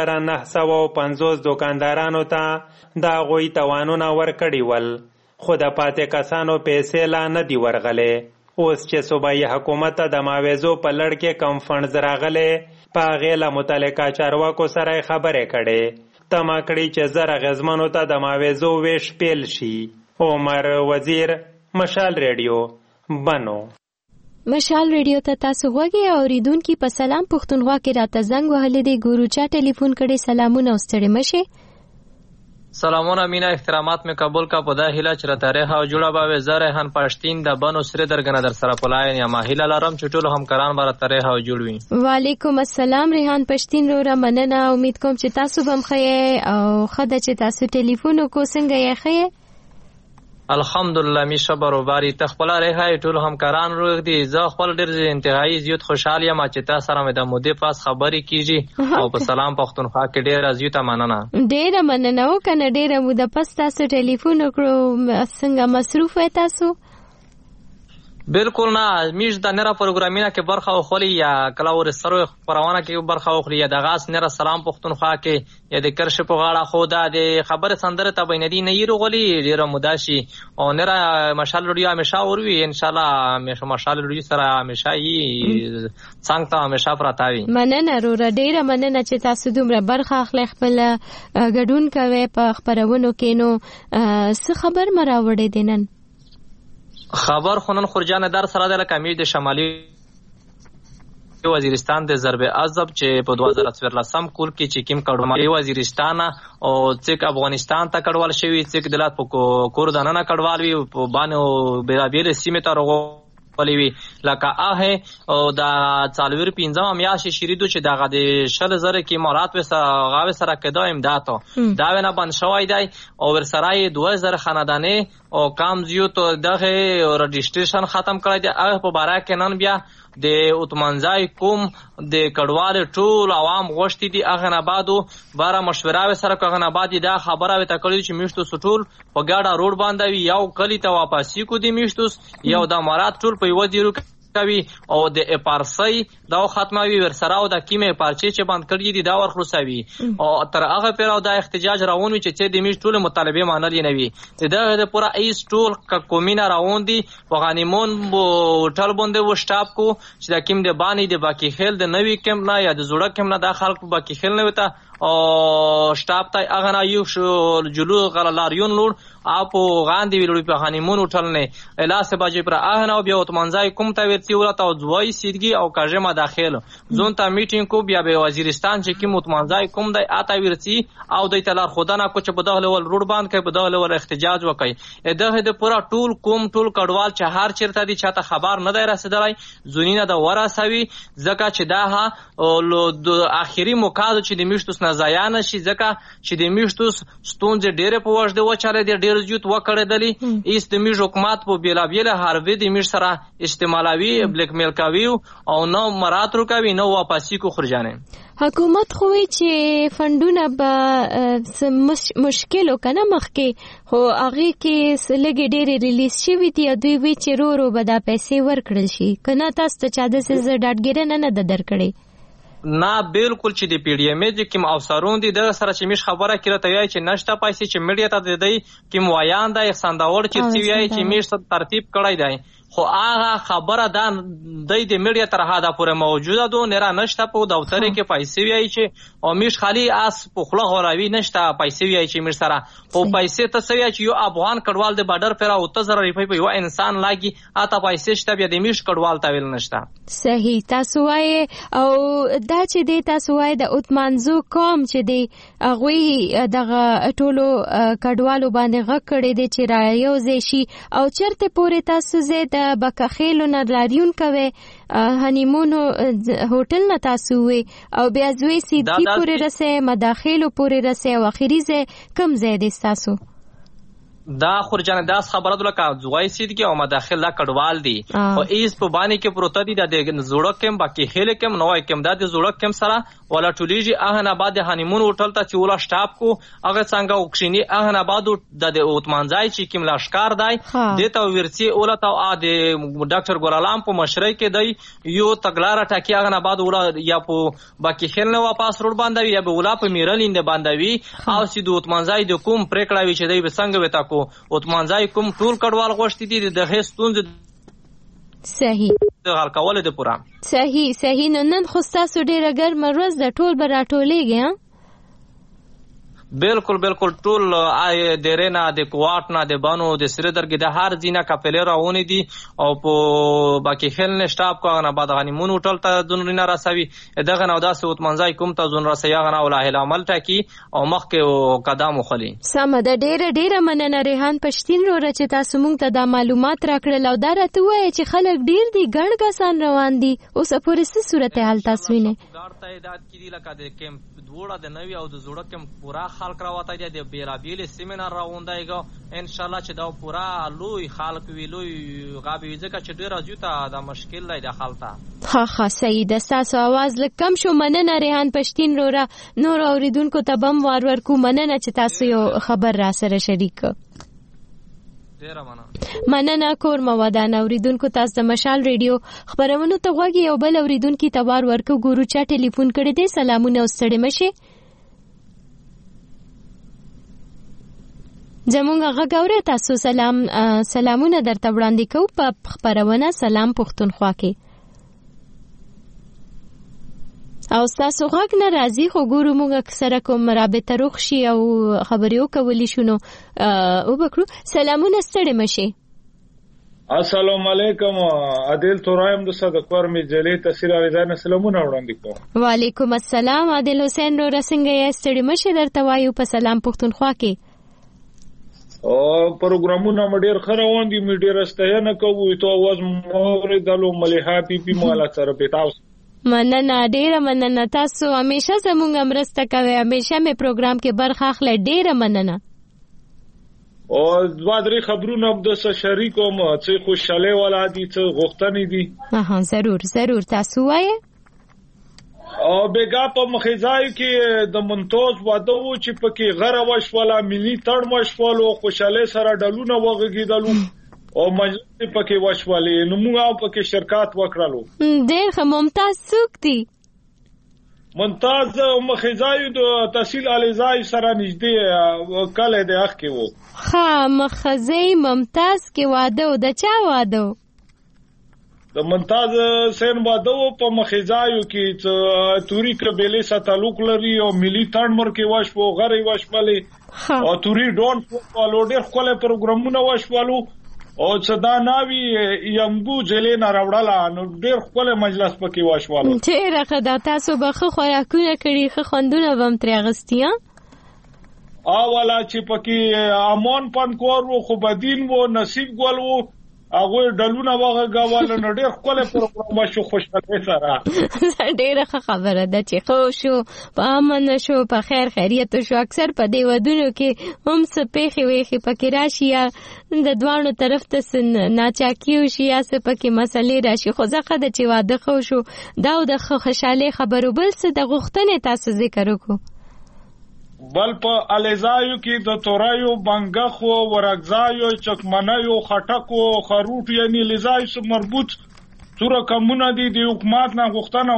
2950 دکاندارانو ته د هغوی توانونه ورکړي ول خو د پاتې کسانو پیسې لا نه دي ورغلې. اوس چې صوبایي حکومت ته د معاوضو په لړ کې کم فنډز راغلې په هغې له متعلقه چارواکو سره خبرې کړې تمه کړي چې زر اغېزمنو ته د معاوضو ویش پیل شي. عمر وزیر مشال ریډیو بنو. مشال ریډیو ته تاسو غوږی اوریدونکي په سلام پښتونخوا کې راته زنګ وهلی دی ګورو چا ټلیفون کړي سلامونه او ستړي مشه. سلامونه مینا احترامات می قبول کا پدا هیله چې را تاریخ او جوړه باوي زره هن پښتین د بنو سره درګنه در سره پلای یا ماهیله لارم چټول همکاران بار تاریخ او جوړوي. وعلیکم السلام ریحان پښتین رو مننه امید کوم چې تاسو بم خې او خدای چې تاسو ټلیفون کو څنګه یې خې. الحمدلله می صبر او باری تخپل راهي ټول همکاران روغ دي زه خپل ډیر انتهایی زیات خوشاله یم چې تاسو سره مې د مودې پاس خبرې کیږي او په سلام پښتونخوا کې ډیر زیاته مننه. ډیر مننه وکنه ډیر موده پس تاسو ټلیفون وکړو څنګه مصروف وای تاسو؟ بالکل نه میش د نره پروګرامینه کې برخه وخلی یا کلا ور سره پروانه کې برخه وخلی یا د غاس نره سلام پښتونخوا کې یا د کرش په غاړه خو د خبره سندره ته بیندي نه یې رغلی ډیر مداشي او نره مشال لري همیشه وروي ان شاء الله همیشه مشال لري سره همیشه یې څنګه ته همیشه پراتاوي. مننه رو ډیره مننه چې تاسو دومره برخه اخلي خپل ګډون کوي په خبرونو کې نو څه خبر مراوړې دینن خبر خونن خورجان در سره د کمیټې د شمالي وزیرستان د ضرب عذاب چې په 2014 کول کې چې کوم کډوالي وزیرستان او څک افغانستان ته کډوال شوی څک دلات په کوردانه کډوال وی په باندې بیرابیر سیمه ته ولې وی لکه او دا څالور 15 میاشتې شریدو چې دغه د 10000 کې امارات غاوي سره کېدو امدادو دا ونه بند شوی دی او ورسره 2000 خاندانې او کام زیو ته دغه رجسټریشن ختم کړی دی هغه په باره کې نن بیا د اوتمنځای کوم د کډوال ټول عوام غوښتي دي هغه نه بعدو بار مشوره سره هغه نه بعد دا خبره وته کړی چې میشتو سټول په ګاډه روډ باندې یو کلی ته واپسی کو دي میشتوس یو د امارات ټول په یو دیرو کوي او د اپارسي دا ختموي ورسره او د کیمه پارچې چې بند کړی دي دا ورخلصوي او تر هغه پیرو دا احتجاج راون وي چې د میش ټول مطالبه مانلې نه وي دا د پورا ایس ټول کومینه راون دي وغانیمون ټل بوند و سټاپ کو چې د کیم د باندې د باقی خل د نوې کم نه یا د زوړه کم نه د خلک باقی خل نه وته او سټاپ ته هغه نه یو شو جلو غلاریون لور اپ غاندي ویلوړي په هانیمون هوټل نه الاسه باجې پر هغه نه بیا اوتمنځای کوم ته ورتی ورته او ځوای سیدګي او کاجما داخله زون ته میټینګ کو بیا به وزیرستان چې کوم اوتمنځای کوم دی اته ورتی او د تلار خدانه کو چې په دغه ول روډ باندې کې په دغه ول احتجاج وکړي دغه د پورا ټول کوم ټول کډوال چې هر چیرته دي چاته خبر نه دی رسیدلای زونینه د وراسوي ځکه چې دا ها اخیری موقعه چې د میشتوس نه ضایع نشي ځکه چې د میشتو ستونزې ډېرې په وژد وچاله دي ډېر زیات وکړېدلې ایس د میش حکومت په بیلابیل هاروی د میش سره استعمالوي بلیک میل کوي او نو مراد روکوي نو واپسی کو خرجانه حکومت خو چې فندونه به مشکل وکنه مخکې خو هغه کې لګي ډېر ریلیز شوی دی دوی وی چې رو به دا پیسې ورکړل شي کنه تاسو ته چا د څه ډاټګیرنه نه درکړي نه بالکل چې د پی ډی ایم چې کوم افسرون دي د سره چې مش خبره کړه ته چې نشته پیسې چې میډیا ته دی کوم وایان د احسانداور چې سی وی چې مش ترتیب کړی دی خو هغه خبره دا د میډیا تر هدا پورې موجوده دو نه را نشته په دفتر کې پیسې وی چې او مش خالی اس په خله غوراوي نشته پیسې وی چې مش سره او پیسې ته سوي چې یو افغان کډوال د بارډر پر او 3000 روپۍ په یو انسان لاګي اته پیسې شته بیا د مش کډوال ته ویل نشته صحیح تاسو وای او دا چې د تاسو وای د اوتمانزو قوم چې دی هغه دغه ټولو کډوالو باندې غږ کړي دي چې را یو ځای شي او چرته پورې تاسو زه بکخیلو نه لاریون کوي هنیمون هوټل نه تاسو وي او بیا زوی سیدی پورې رسې مداخلو پورې رسې او اخیری زه کم زیاده تاسو دا خورجان داس خبره دلته زوی سید کې او مداخل لا کډوال دي او ایس په باندې کې پروت دي د زوړک کم باقي هله کم نوای کم د زوړک کم سره ولا ټولیجی اهن آباد هنیمون هوټل ته چې ولا سټاپ کو هغه څنګه وکشنی اهن آباد د اوتمانځای چې کوم لاشکار دی دته ورچی اوله ته د ډاکټر ګورالام په مشرۍ کې دی یو تګلار ټاکی اهن آباد ولا یا په باقي هله واپس روډ باندې یا به ولا په میرلین د باندې او چې د اوتمانځای د کوم پریکړاوي چې دی بسنګ وتا اوتمانځای کوم ټول کډوال غوښتي دي د هستون صحیح د حل کول د پورا صحیح نن خو تاسو ډیره ګرم ورځ د ټول براټولېږي بالکل ټول د رینا د کوارټ نه د بانو د سریدرګي د هر ځینه کپلې راونی دي او په باقي خل نه سټاپ کو نه بعد غنیمون هوټل ته دونه راسوي دغه نو داسې اوتمنځای کوم ته زون راسي غنا ولایل عمل ټاکی او مخکې قدم خلی سم د ډیره مننه ریحان پښتین رو چې تاسو مونږ ته د معلومات راکړل او دا راته وایي چې خلک ډیر دي ګڼ کسان روان دي اوس پورې څه صورتحال تاسو وینئ ګارته اعداد کړي لکه د کیمپ دوړه د نوی او د زوړه کم پورا خلق راوته دي د بیلابیل سیمینار راوندایګو ان شاء الله چې دا پورا لوی خلق وی لوی غابي ځکه چې ډیر ازوته دا مشکل دی د خلطه ها صحیح د تاسو आवाज لکم شو مننه ریحان پښتین رورا نور اوریدونکو ته بم وار کو مننه چې تاسو یو خبر را سره شریک مننه کور موادان اوریدونکو تاسو د مشال ریډیو خبرونو ته غوږی یو بل اوریدونکو ته بار ورکو ګورو چا ټلیفون کړی دی سلامونه اوستړی مشه زمونږ غږ تاسو سلامونه درته وړاندې کوو په خبرونه سلام پښتونخوا کې او تاسو غږ نه راځي خو ګورو موږ سره کوم رابطه روغ شي او خبريو کولی شنو او بکرو سلامونه ستړي مشه السلام علیکم عادل تورایم د صدقور می جلی تفسیر اویزان سلامونه وړاندې کوم وعلیکم السلام عادل حسین رو رسنګ یې ستړي مشه درته وایو په سلام پښتونخوا کې او پروګرامونه مډیر خروان دي می ډیر استاینه کوو ته आवाज مورې دلو مليحه پی پی مولا سره پتاوس مننه ډیره مننه تاسو همیشه زموږ مرسته کوئ همیشه مې پروګرام کې برخه اخلئ ډیره مننه او دوه درې خبرونه د شریکوم چې خوشاله ولادي چې غوښتنې دي ضرور تاسو وایي او بیګا په مخیزای کې د منتوز واده و چې پکې غره وشولا ملي تړ مشوالو خوشاله سره ډلونه وغږیدلو او مجلس پکې وشولې نو موږ پکې شرکت وکړلو ډېر ممتاز څوک دي ممتاز مخیزای د تحصیل علیزای سره نږدې کله د اخ کې وو ها مخزی ممتاز کې واده و د چا واده د ممتاز سین واده په مخیزایو کې توري قبيله سره تعلق لري او ملي تړ مر کې وشو غری وشولې او توري ډون په لوډر خپل پروګرامونه وشولو او صدا ناوی یمبو جلینا راوړلا نو ډېر خپل مجلس پکې واشوالو ډېر خدا تاسو به خو خوراکونه کړی خو خوندونه بم تر غستیا والا چې پکې امان پن کور وو خو بدین وو نصیب ګل وو هغه ډلونه وغږول نو ډېر خپل پروګرام شو خوشاله سره ډېر خبره ده چې خو شو په امن شو په خیر خیریت شو. اکثر په دې ودونو کې هم څه پیښې ویښې پکې راشي یا د دوانو طرف ته ناچاکي وشي یا څه پکې مسلې راشي خو ځکه د چې واده خو شو دا د خوشحالۍ خبرو بل څه د غوښتنې تاسو ذکر وکړو بل په الیزایو کې د تورایو بنګخو ورغزایو چکمنایو خټکو خروټ یعنی لیزایو سره مربوط تور کومونه دي د حکومت نه غوښتنه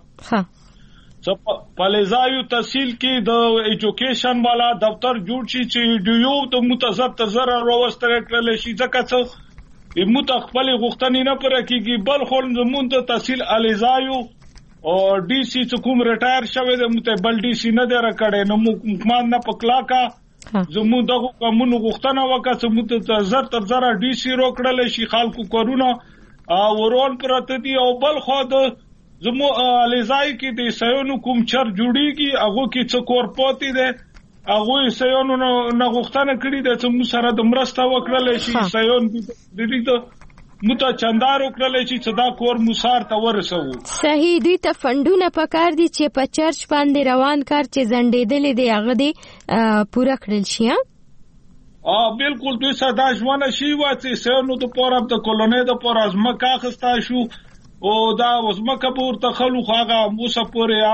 وکړه په الیزایو تحصیل کې د ایجوکیشن والا دفتر جوړ شي چې ډیو د متضاد ضرر راوستل کړل شي ځکه چې متخپل غوښتنې نه پر کېږي بل خو زمون د تحصیل الیزایو او ډي سي چې کوم ریټایر شوی د متبل ډي سي نه در کړي نو حکومت نه پکلا کا زمو دغه قانون غوښتنه وکړه چې مت زر تر زر ډي سي روکړل شي خلکو کورونه ورون پرته دي او بل خو د زمو الیزای کې د سيونو کوم چر جوړيږي هغه کې څه کور پاتې ده هغه سيونو نه غوښتنه کړې ده چې مو سره د مرسته وکړل شي سيون د دې متا چندارو کړل چې صدا کور موسار ته ورسو. صحیح دوی ته فندونه پکار دي چې په چرچ باندې روان کار چې زندېدل دي هغه دي پورا کړل شي. بالکل دوی ساده ژوند شي واڅ سينو د پوراب د کولونې د پور ازمه کا خستا شو او دا وزمه کبور ته خلو هغه موسه پورې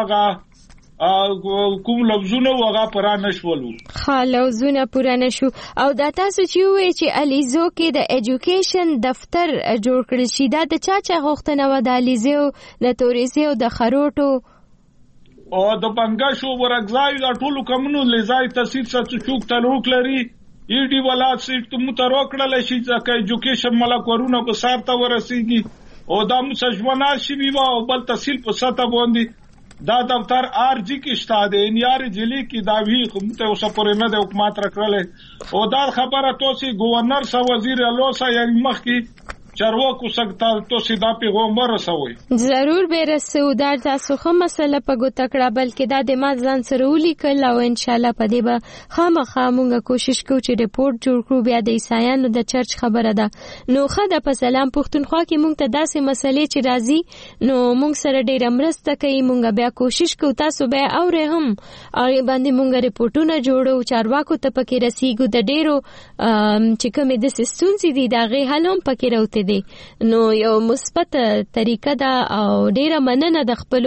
هغه کوم لفظونه وغه پرا نشولو لفظونه پورا نشو او دا تاسو چې وی چې الیزو کې د ایجوکیشن دفتر جوړ کړل شي دا د چا غوښتنه و د الیزو د توریزو د خروټو او د بنګاشو ورغځای د ټولو کومونو لزای تحصیل څخه چوک تعلق لري ای ډی ولا سیټ ته متروکړل شي چې ایجوکیشن ملکورونه په سارته ورسیږي او دا مسجمنا شي وی او بل تحصیل په ساته باندې دا دفتر آرجی کې شته د انیار جلی کې دا وی کومته اوسه پورې نه د حکومت راکړل او دا خبره توسي گورنر سا وزیر الوسا یعنی مخ کې چارواکو سکتار توسي دا پیغام ورسوي ضرور به رسو دا تاسو خو مسله په ګوته کړه بلکې دا د ما ځان سره ولیکل او ان شاء الله په دې به خامخا مونږه کوشش کوو چې ریپورت جوړ کړو بیا د عیسایانو د چرچ خبره ده نو خدای په سلام پښتونخوا کې مونږ ته داسې مسلې چې راځي نو مونږ سره ډېر مرسته کوي مونږ بیا کوشش کوو تاسو به اورې هم هغه باندې مونږ ریپورتونه جوړو چارواکو ته پکې رسیږو د ډېرو چې کومې د ستونزې دي دا غي حل هم پکې راوته دي نو یو مثبت طریقه ده او ډیره مننه د خپل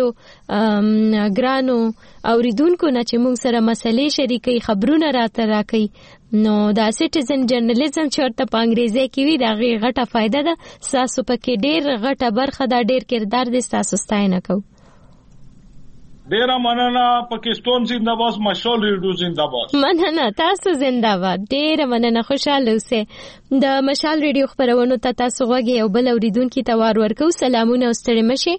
ګرانو اوریدونکو نه چې موږ سره مسلې شریکي خبرونه راکړي نو دا سټیزن جرنالیزم چرته په انګریزي کې وی دا غټه فائدہ ده تاسو پکې ډیر غټه برخه دا ډیر کردار دي تاسو ستاینه کو ډیر مننه پاکستان زنده‌باد مشال ریډیو زنده‌باد مننه تاسو زنده‌باد ډیر مننه خوشاله اوسئ د مشال ریډیو خبرونو ته تاسو غوږی او بل اوریدونکو ته وار ورکو سلامونه ستړي مشه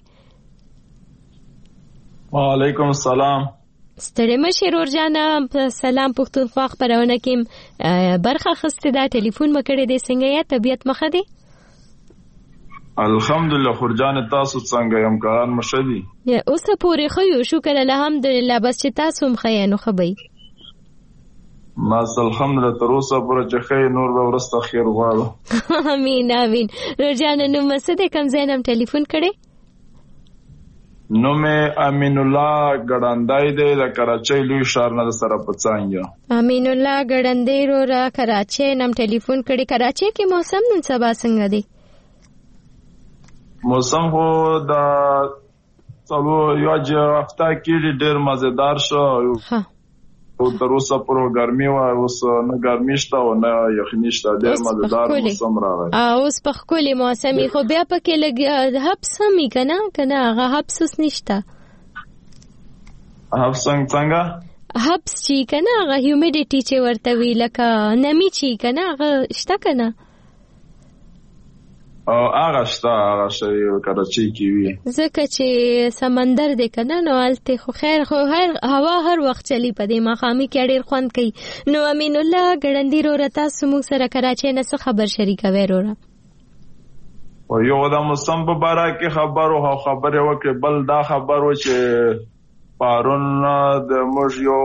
وعلیکم السلام ستړي مشه ورجانا سلام پښتونخوا خبرونه کې برخه خسته دا ټلیفون مکړې د څنګه یا طبيعت مخه دي الحمدلله خورجان تاسو څنګه یم کاران مشدي یا اوس پورې خو یو شکر الحمدلله بس چې تاسو مخینو خبي ماس الحمدلله تر اوسه پر چې خیر نور به ورسته خیر غواړو امين امين رجان نو مسده کم زینم ټلیفون کړي نو مې امین الله ګړندای دی د کراچۍ لوی شهر نه سره پڅانګه امین الله ګړندې را کراچۍ نم ټلیفون کړي کراچۍ کې موسم نن سبا څنګه دی موسم هو دا څلو یو هفته کې ډېر مزیدار شو او تر اوسه پرو ګرمي و اوس نه ګرمي شته او نه یخني شته ډېر مزیدار موسم راغی اوس په خولي موسمي خو بیا پکې لګ حبس هم کنه هغه حبس نشته حبس څنګه حبس چی کنه هغه هیومیډیټي چې ورته وی لکه نمی چی کنه هغه شته کنه او هغه شي کراچۍ کې وی ځکه چې سمندر دی کنه نو الته خو خیر خو هوا هر وخت چلی پدې مخامي کې ډېر خوند کوي نو امین الله ګړندې رو رتا سمو سره کراچۍ نه خبر شریکوي وروره او یو د موسم په باره کې خبره وکړه بل دا خبرو چې پارون د موږ یو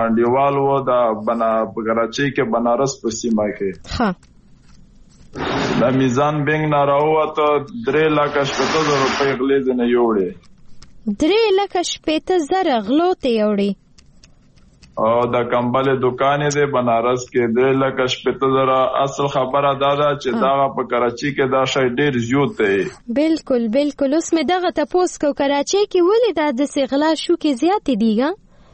منډیوال و د کراچۍ کې بنارس په سیمه کې د میزان بینګ نه راووته 3,70,000 روپۍ غلې ځنه یوړې. 3,70,000 غلو ته یوړې. او د کمبل دکان دی بنارس کې 3,70,000. اصل خبره دا ده چې دا په کراچي کې دا شی ډیر زیات دی. بالکل بالکل. اوس مې دغه تاسو کو کراچي کې ولې دا د سغلا شو کې زیات دیګا؟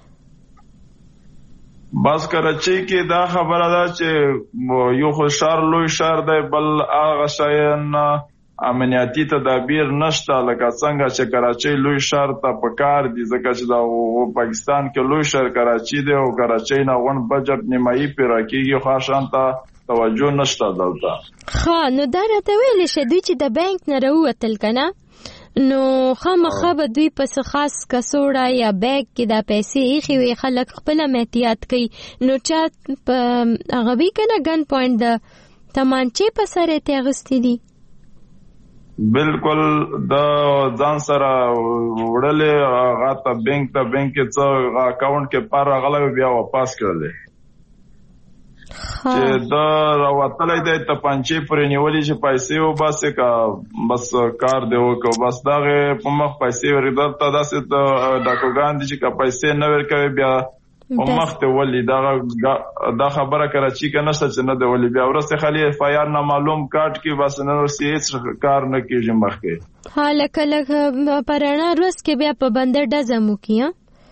بس کراچي کې دا خبره ده چې یو خو شهر لوی شهر دی، بل هغه شاین امنیتی تدابیر نشته لکه څنګه چې کراچي لوی شهر ته پکار دي، ځکه چې دا پاکستان کې لوی شهر کراچي دی او کراچي نه غون بجټ نیمایي پیرا کېږي، خو شانته توجه نشته دلته. ها نو دا راته ویل شي دوی چې د بانک نه راوتل کنه، نو خامخا به دوی پس خاص کسوړه یا بیگ کې دا پیسې ایخي وي، خلک خپل احتیاط کوي. نو چا هغه وی کنه ګن پوینټ د تمانچې په سره ته غستې دي. بالکل د ځان سره وړلې هغه ته بانک کې څه اکاونټ کې پر غلې بیا واپس کړلې چې دا راوتلې د تپانچې پر نیولې چې پیسې و باسه کا بس کار دی او بس داغه په مخ پیسې ورېدل ته داسې د ډاکوګان دي چې کا پیسې نه ورکوي بیا په مخ ته ولې دا خبره کراچي کې نشته چې نه دی ولې بیا ورسته خالي اف آی آر نه معلوم کارت کې بس نه ورسې کار نه کیږي مخکې حاله کله پرانا روز کې بیا په بندر دزمو کیه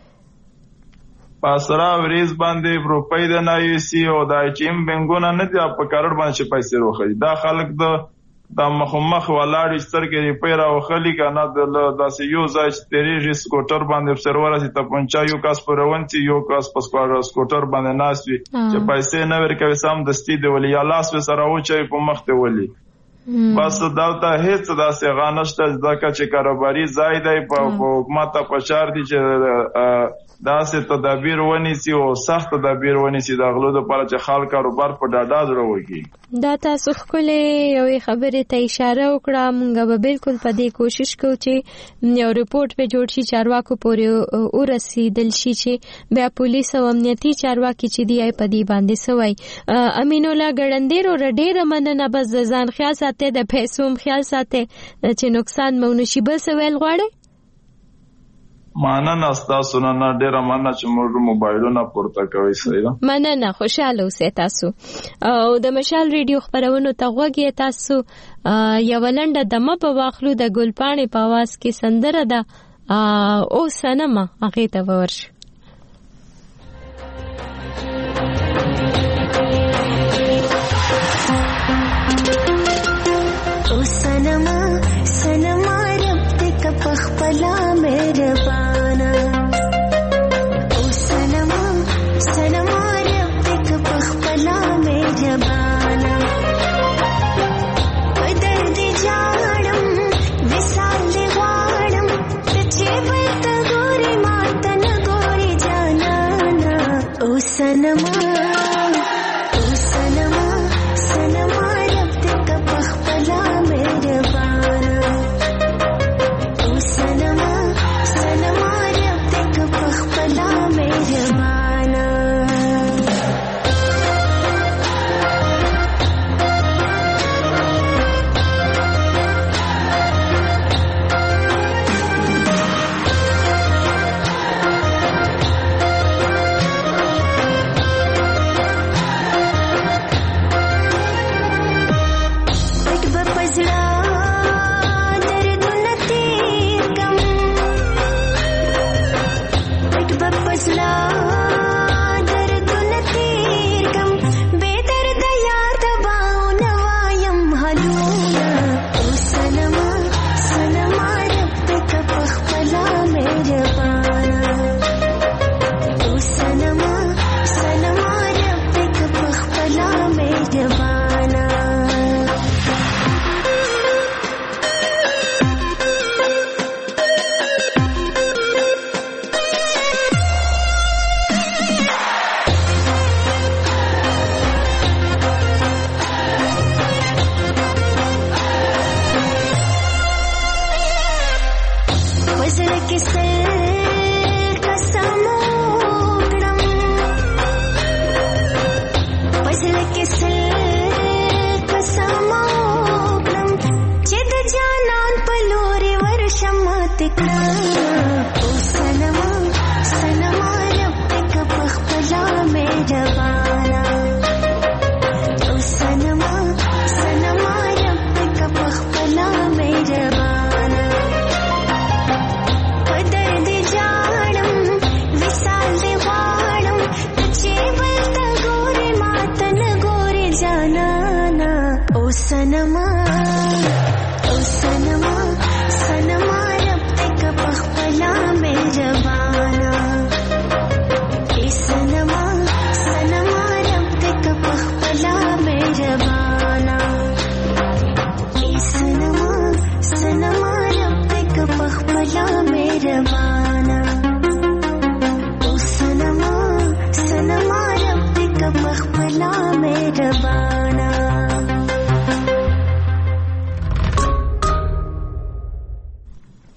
پاسرا وریز باندې روپۍ د نایسی او د چیم بنګونه نه دی په کارت باندې پیسې وروخي دا خلک د مخمخ ولاړ سترګې پیرا وخلی کنه د داسې یو ځای تیریږي سکوټر باندې سرور سي ته پنچا یو کاس پرونتي یو کاس پس سکوټر باندې ناسوي چې پیسې نه ورکوي سم دستی دی ولي یا لاس وسره اوچي په مخ ته ولي بس دلته هیڅ داسې غانشته ځکه چې کاروباري ځای دی په حکومت په چار دي چې داسې تدابیر ونیسي او سخت تدابیر ونیسي د غلو لپاره چې خلک کاروبار په ډاډه زړه وکړي. دا تاسو خپلې یو خبرې ته اشاره وکړه، موږ به بالکل په دې کوشش کوو چې یو ریپورت به جوړ شي چارواکو پورې ورسېدل شي چې بیا پولیس او امنیتي چارواکي چې دی په دې باندې سوی. امین الله ګړندیر او ډېر مننه، بس ځان خیال ساتئ، د پیسو خیال ساتئ چې نقصان مو نشي. بل څه ویل غواړئ؟ مننه تاسو نه ډیره مننه چې موږ موبایلونه پورته کوي. صحیح ده، مننه، خوشاله اوسئ تاسو. او د مشال ریډیو خبرونو ته غوږی تاسو یو لنډه دمه په واخلو د ګلپاڼې په आवाज کې سندره ده او سنما هغه ته ورش. او سنما سنما رب دې کا پخپلا مهربانا او سنما سنما رب دې کا پخپلا مهربانا بدر دې جاړم وسال دې واړم چې وته ګوري ماته نه ګوري جانانا او سنما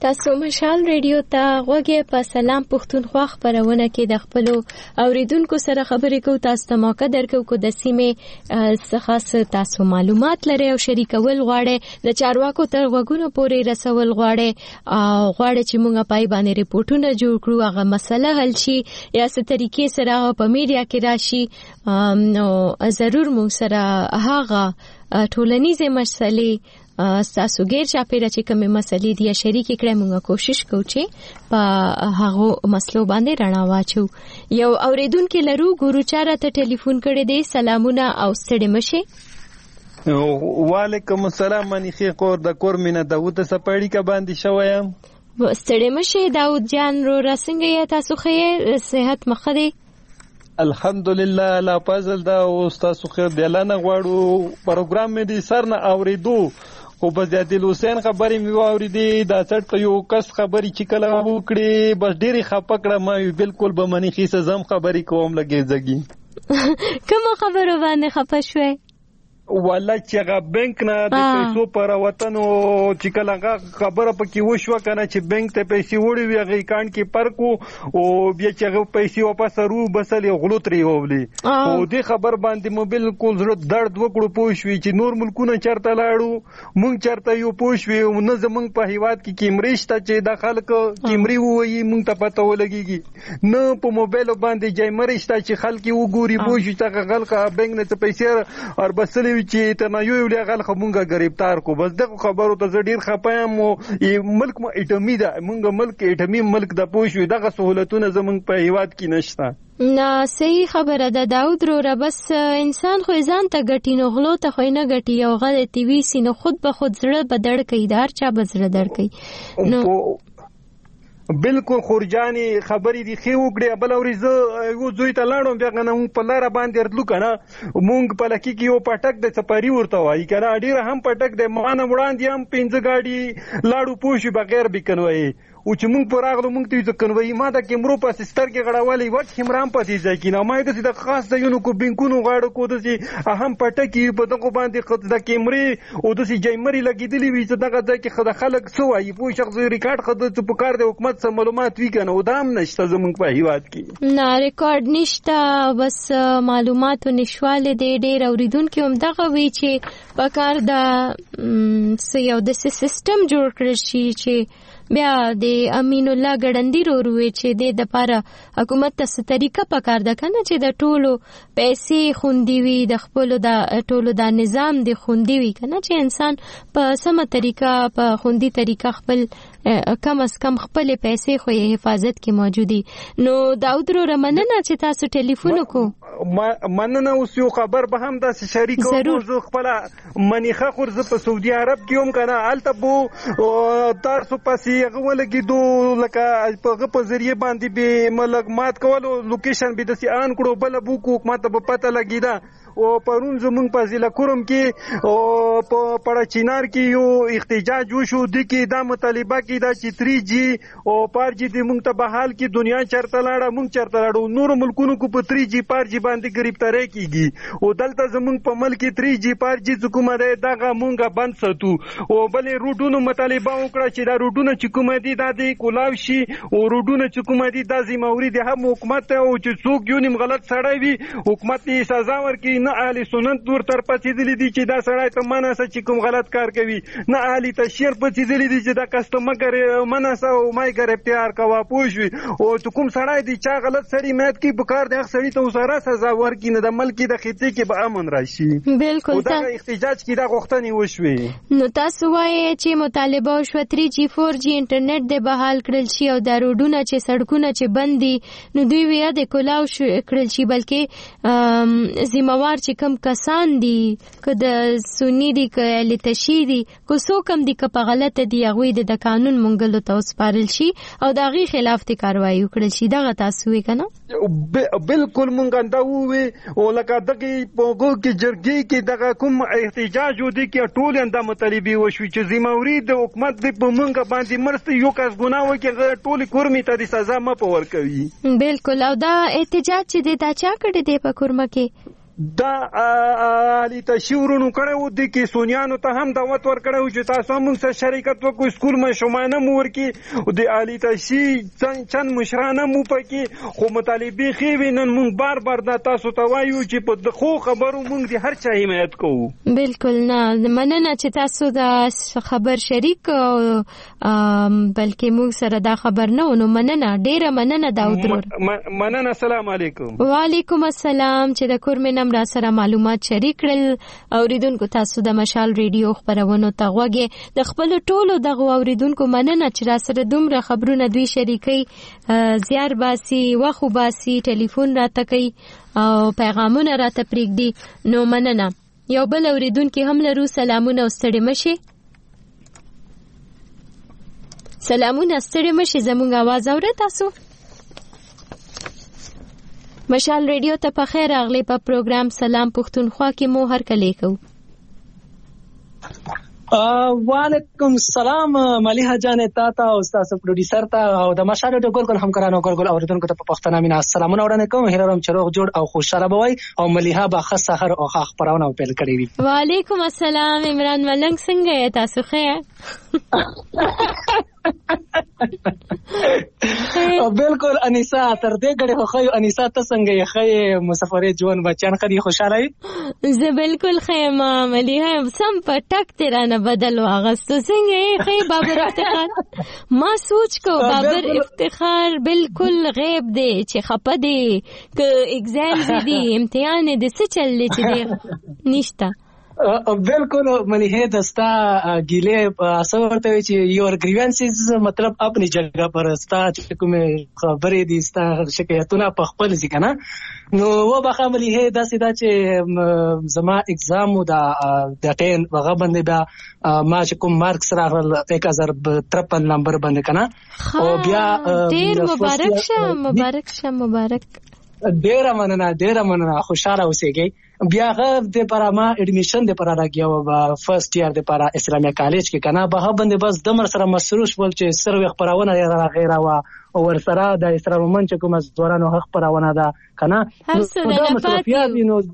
تاسو مشال ریډیو ته غوږی په سلام پښتونخوا خبرونه کې د خپل اوریدونکو سره خبرې کوو. تاسو ته موقع درکو کو د سیمې څخه تاسو معلومات لري او شریکول غواړئ، د چارواکو تر غوږونو پورې رسول غواړئ چې موږ پای باندې ریپورتونه جوړ کړو، هغه مسله حل شي یا څه طریقې سره په میډیا کې راشي، نو ضرور موږ سره هغه ټولنیزه مسلې تاسو غیر چاپیره چې کومه مسلې دي شریک کړئ. موږ کوشش کوو چې په هغه مسلو باندې رڼا واچو. یو اوریدونکو لرو ګورو چاره ته ټلیفون کړی دی. سلامونه او ستړي مشه. وعلیکم السلام. منی خیر کور د کور مینه داوود سپاړی کا باندې شویم. ستړي مشه داوود جان رو رسنګ یا تاسو خیر صحت مخدي؟ الحمدلله لا فضل دا او تاسو خیر دی لاله غواړو پروګرام مې دي سر نه اوریدو خو بزیادل حسین خبرې مې واوریدې دا څټ په یو کس خبرې چې کله وکړي بس ډېری خپکړه ما بالکل به منی خیسه زم خبرې کوم لګي زګي. کوم خبرو باندې خپه شوې؟ والله چې هغه بانک نه د پیسو پر وطن او چې کله خبره پکې وشو کنه چې بانک ته پیسې وړي وي هغه اکاونټ کې پرکو او بیا چې هغه پیسې واپس ورو بسل غلط ری وولي او دې خبر باندې مو بالکل زړه درد وکړو پوښوي چې نور ملکونه چرته لاړو مونږ چرته یو پوښوي او نه زمونږ په هیواد کې کیمریشته چې د خلک کیمری وایي مونږ ته پته ولګيږي نه په موبایل باندې جایمریشته چې خلک وګوري پوښي چې خلک بانک نه پیسې اور بسل چې تنایو یو لغل خمونګه گرفتار کو. بس دغه خبرو ته ډیر خپایم او ملک مو اټمی ده مونږ ملک اټمی ملک د پوښوي دغه سہولتونه زمونږ په هیواد کې نشته. نه صحیح خبره ده داود رو را. بس انسان خو ځان ته ګټي نو غلو ته خو نه ګټي یو غلطي وی سي نو خود به خود زړه بدړ کوي دار چا بزړه در کوي نو بالکل خورجاني خبرې دي خې وګړي بل اورې یو زوی ته لاړم بیا غنه په لار باندې ورتلو کنه مونږ په لکی کې یو پټک د سپاری ورته وای کنه ډیر هم پټک د مان وړاندې هم 5 گاډي لاړو پوښي بغیر بکنوي او چې مونږ پراغلو مونږ ته ځکنوي ما د کیمرو په سستر کې غړاولې وټ همرام پاتې ځای کې نه ما د خاص ځایونو کو بینکونو غاړو کو د اهم پټکی په دغه باندې خد د کیمري او د جیمري لګیدلې وي چې دغه ځای کې خد خلک سوای په شخص ریکارډ خد ته په کار د حکومت سره معلومات وی کنه او دام نشته زمونږ په هیواد کې نه ریکارډ نشته بس معلومات نشواله د ډېر اوریدونکو هم دغه وی چې په کار د یو د سیستم جوړ کړی شي چې بیا د امین الله ګړندی روي چې د لپاره حکومت ته طریقه پکار ده کنه چې د ټولو پیسې خوندي وي د خپل د ټولو د نظام د خوندي وي کنه چې انسان په سمه طریقه په خوندي طریقه خپل کم از کم خپل پیسې خو حفاظت کې موجودي. نو داود رو رمننه چې تاسو ټلیفون کو مننه اوس یو خبر به هم د شریکو موضوع خپل منیخه خورز په سعودي عرب کې هم کنه الته بو تاسو پسې غولګي دو لکه په ذریعہ باندې به معلومات کولو لوکیشن به د سی ان کړو بل بو کو حکومت په پته لګیدا او پرون زمونږ په ضلع کوم کې او په پړه چینار کې یو احتجاج وشو د کې د مطالبه کې دا چې 3G او 4G د مونږ ته بحال کې دنیا چرته لاړه مونږ چرته لاړو نور ملکونو کو په 3G 4G باندې گرفتاری کیږي او دلته زمونږ په ملک 3G 4G حکومت دغه مونږه بند ساتو او بلې روډونو مطالبه وکړه چې دا روډونه چې کوم دي د کولاو شي او روډونه چې کوم دي د ذمہوري د هم حکومت او چې څوک یو نیم غلط سړی وي حکومت یې سزا ورکړي نه اهل سنت ور تر پاتې دي چې دا سړی ته مناسه چې کوم غلط کار کوي نه اهل تشهیر پاتې دي چې دا کسټمر مناسه او مای گرفتار کوا پوښوي او ته کوم سړی دی چې غلط سړی مات کی په کار د سړی ته وسره سزا ورکړي نه د ملک د خېټې کې به امن راشي. بالکل دا احتجاج کې دا غوښتنې وشوي. نو تاسو وایي چې مطالبه وشو 3G 4G انټرنیټ د بحال کړل شي او د روډونو چې سړکونه چې بند دي نو دوی ویا د کولاو کړل شي بلکې ذمہوار چې کم کسان دي که د سنی دي که لتشی دي کو سو کم دي که په غلطه دي هغه د قانون مونږلو ته وسپارل شي او د هغې خلاف د کاروایی وکړل شي. دغه تاسو وی کنه بالکل مونږ دا وی او لکه دغه په کې جرګې کې دغه کوم احتجاج ودی کې ټول انده مطالبه وشوي چې ذمہوري د حکومت د په مونږ باندې مرسته یو کس ګناه وکړي ټول کورمي ته د سزا مپور کوي. بالکل او دا احتجاج چې د تا چا کړی دی په کورمه کې دا علي تشورونو کړو د کې سونیانو ته هم دعوت ورکړو چې تاسو موږ سره شریکت وکړو سکول مشمانه مو ورکی او د علي تشي چند مشرانه مو پکې خو مطالبه خې وینن موږ بار بار دا تاسو ته وایو چې په خو خبرو موږ د هر چا حمایت کوو. بالکل نه مننه چې تاسو دا خبر شریک بلکې موږ سره دا خبر نه ونو مننه ډیره مننه دا ودرور مننه. السلام علیکم. وعلیکم السلام چې د کورمنم را سره معلومات شریک کړل. اوریدونکو تاسو د مشال ریډیو خبرونو ته غوږی د خپل ټولو دغه اوریدونکو مننه چې را سره دومره خبرونه دوی شریکي زیار باسي واخو باسي ټلیفون را تکي او پیغامونه را ته پریږدي نو مننه. یو بل اوریدونکو هم لرو. سلامونه ستړي مشي. سلامونه ستړي مشي زموږ आवाज اورئ تاسو. مشال ریډیو ته په خیر راغلی په پروګرام سلام پښتونخوا کې مو هر کله کو. وعلیکم السلام ملیحه جان تا او تاسو پروډوسر ته او د مشال ریډیو ګل همکارانو ګل اوریدونکو ته په پښتنه مینا السلامونه وړاندې کوم. هیرم چروغ جوړ او خوشاله بوي او ملیحه به خاص سحر او خبرونه پیل کړی وي. وعلیکم السلام عمران ملنګ څنګه تاسو ښه؟ بالکل انیسا تر دې غړي خو خو انیسا ته څنګه یې خې مسافرې جوان بچان خدي خوشاله یې؟ زه بالکل خې ما ملیحه سم په ټک تیرانه بدل واغستو څنګه یې خې بابر افتخار ما سوچ کو بابر افتخار بالکل غیب دی چې خپه دی ک ایگزام دی امتحان دی څه چللی چې دی نشتا. بالکل ملیحه دستا گیلے اثرته چې یور گریوانسز مطلب اپنی جگہ پر استا چې کوم خبرې دي استا شکایتونه په خپل ځکه نه نو و بخا ملیحه دا سیدا چې زما ایگزام دا د 10 وغه باندې بیا ما چې کوم مارکس راغل 1053 نمبر باندې کنه او بیا ډیر مبارک شه ډیر مننه خوشاله اوسئ. بیا غو د پرا ما اډمیشن د پرا راګیاو فرست ایئر د پرا اسلامیه کالج کې کنه به باندې بس د مر سره مسروش ول چې سروي خبرونه غیره وا او ور سره د اسلام من چې کوم ځوانانو حق خبرونه ده کنه هر څه نه پاتې نو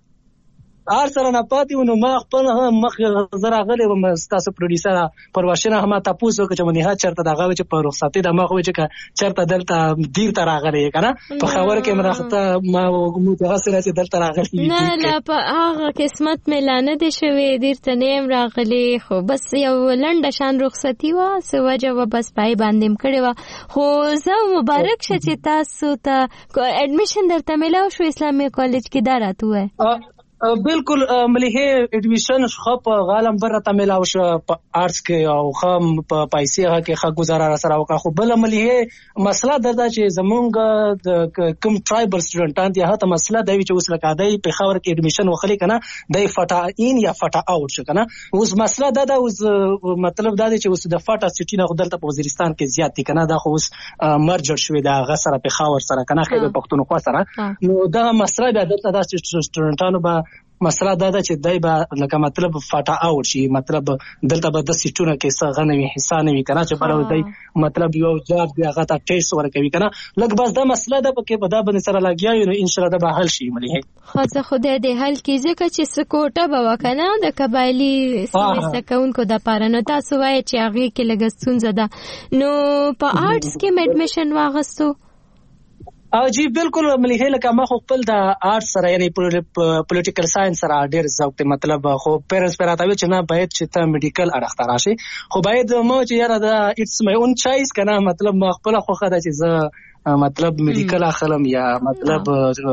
هر سره نه پاتې نو ما خپل مخ زرا غلې و تاسو پروډوسر پرواشنه هم تاسو چې مونږه چرته دغه چې په رخصتي د مخ و چې چرته دلته دیر تر راغلې کنه په خبر کې مرخته ما موږ سره چې دلته راغلې نه لا په هغه قسمت ملانه دي شوی دیر ته نیم راغلې خو بس یو لنډه شان رخصتي و سوجه و بس پای باندې کړي و خو زه مبارک شه چې تاسو ته اډمیشن درته ملاو شو اسلامي کالج کې دراته بالکل ملیحه اډمیشن خو په غالم برته ملاو شو په آرټس کې او خام په پیسې هغه کې ښه گزاره سره وکړه خو بل ملیحه مسله دا چې زمونږ د کوم ټرایبل سټوډنټان دي هغه مسله دا چې اوس لکه دای په خبر کې اډمیشن وخلی کنه دای فټا ان یا فټا اوټ شو کنه اوس مسله دا اوس مطلب دا چې اوس د فټا سټی نه خدلته په وزیرستان کې زیات دي کنه دا خو اوس مرجر شوی دا غ سره په خاور سره کنه خیبر پختونخوا سره نو دا مسله دا د سټوډنټانو به مسله دا چې دای به لکه مطلب فاټا اوټ شي مطلب دلته به د سیټونو کې څه غنوي حصہ نه وي کنه چې بل دای مطلب یو جواب دی هغه ته ټیسټ ورکوي کنه لکه بس دا مسله ده پکې په دا باندې سره لاګیا نو ان شاء الله دا به حل شي ملي خاصه خدای دې حل کړي ځکه چې سکوټه به وکنه د قبایلی سکونکو د پاره نو تاسو وایي چې هغه کې لګستون زده نو په آرټس کې اډمیشن واغستو او جی بالکل ملیحه لکه ما خپل د آرټس سره یعنی پولیټیکل ساينس سره ډیر ذوق ته مطلب خو پیرنټس پر راځي چې نه باید چې ته میډیکل اړخ راشي خو باید مو چې یاره دا اټس مای اون چوایس کنه مطلب ما خپل خو خدای چې زه مطلب میډیکل اخلم یا مطلب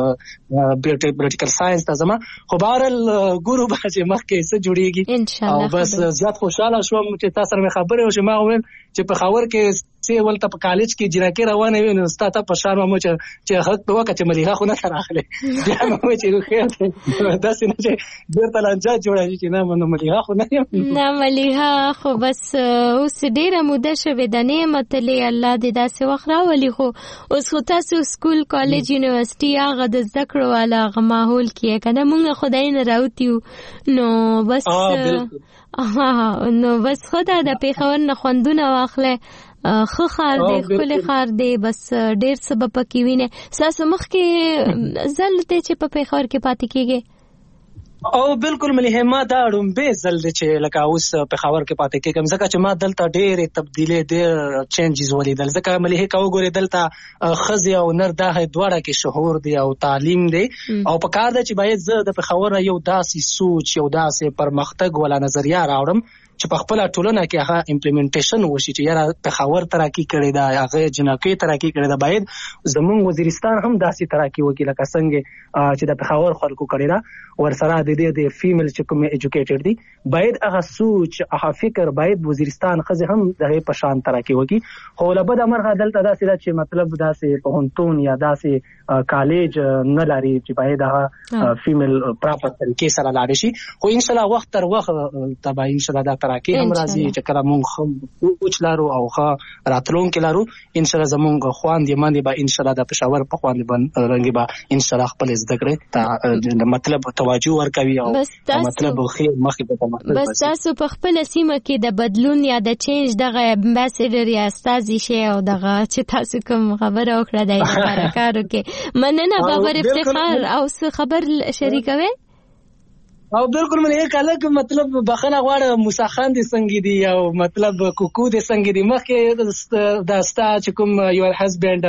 پولیټیکل ساينس ته زما خو بهرل ګورو به چې مخکې څه جوړیږي او بس زیات خوشاله شوم چې تاسو سره خبرې وشم ما وویل چې په خبر کې چې ولته په کالج کې جنکه روانه وي نو ستاسو په شان مو چې حق په وخت چې مليها خو نه راغله بیا مو چې خیر دا سينه چې ډېر تلانجا جوړه چې نه مليها خو نه مليها خو بس اوس ډېره موده شوه د نعمت له الله دې داسې وخت راولي خو اوس خو تاسو سکول کالج یونیورسيټي هغه د ذکر والا ماحول کې کنه مونږ خدای نه راوتیو نو بس نو بس خدای د پیښور نه خوندونه واخله خو خار دی خپل خار دی بس ډیر سبب پکې ویني ساسو مخ کې زلته چې په پیښور کې پاتې کیږي او بالکل ملي ما دا ډومبه زل چې لکه اوس په خاور کې پاتې کېږم ځکه چې ما دلته ډېرې تبدیلې ډېر چینجز ولیدل ځکه ملي کا وګورې دلته خزي او نر دا دواړه کې شهور دی او تعلیم دی او په کار ده چې باید زه د په خاور یو داسې سوچ یو داسې پرمختګ ولا نظریه راوړم چې په خپل ټولنه کې هغه امپلیمنټیشن وشي چې یاره په خاور ترقی کړي دا هغه جنکې ترقی کړي دا باید زموږ وزیرستان هم داسې ترقی وکړي لکه څنګه چې د په خاور خلکو کړي را ورسره د فیمیل چې کوم ایجوکیټډ دي باید هغه سوچ هغه فکر باید وزیرستان خزه هم دغه په شان ترقی وکړي خو لبد امر دلته داسې چې مطلب داسې پهونتون یا داسې کالج نه لري چې باید هغه فیمیل پراپر طریقې سره لاړ شي خو ان شاء الله وخت تر وخت تبا ان شاء الله دا ترقی هم راځي چې کله مونږ هم وچ لارو او ښه راتلون کې لارو ان شاء الله زمونږ خواندې باندې به ان شاء الله د پېښور په خواندې باندې رنګي به ان شاء الله خپل زده کړې مطلب توجه ورکوي او مطلب خیر مخې په مطلب بس تاسو په خپل سیمه کې د بدلون یا د چینج دغه امباسډر یا استازي شي او دغه چې تاسو کوم خبره وکړه د کارو کې مننه بابر افتخار او خبر شریکوي او بالکل مې کله کې مطلب بخنه غواړم موسی خان دې څنګه دی او مطلب کوکو دې څنګه دی مخکې د ستا چې کوم یو هسبند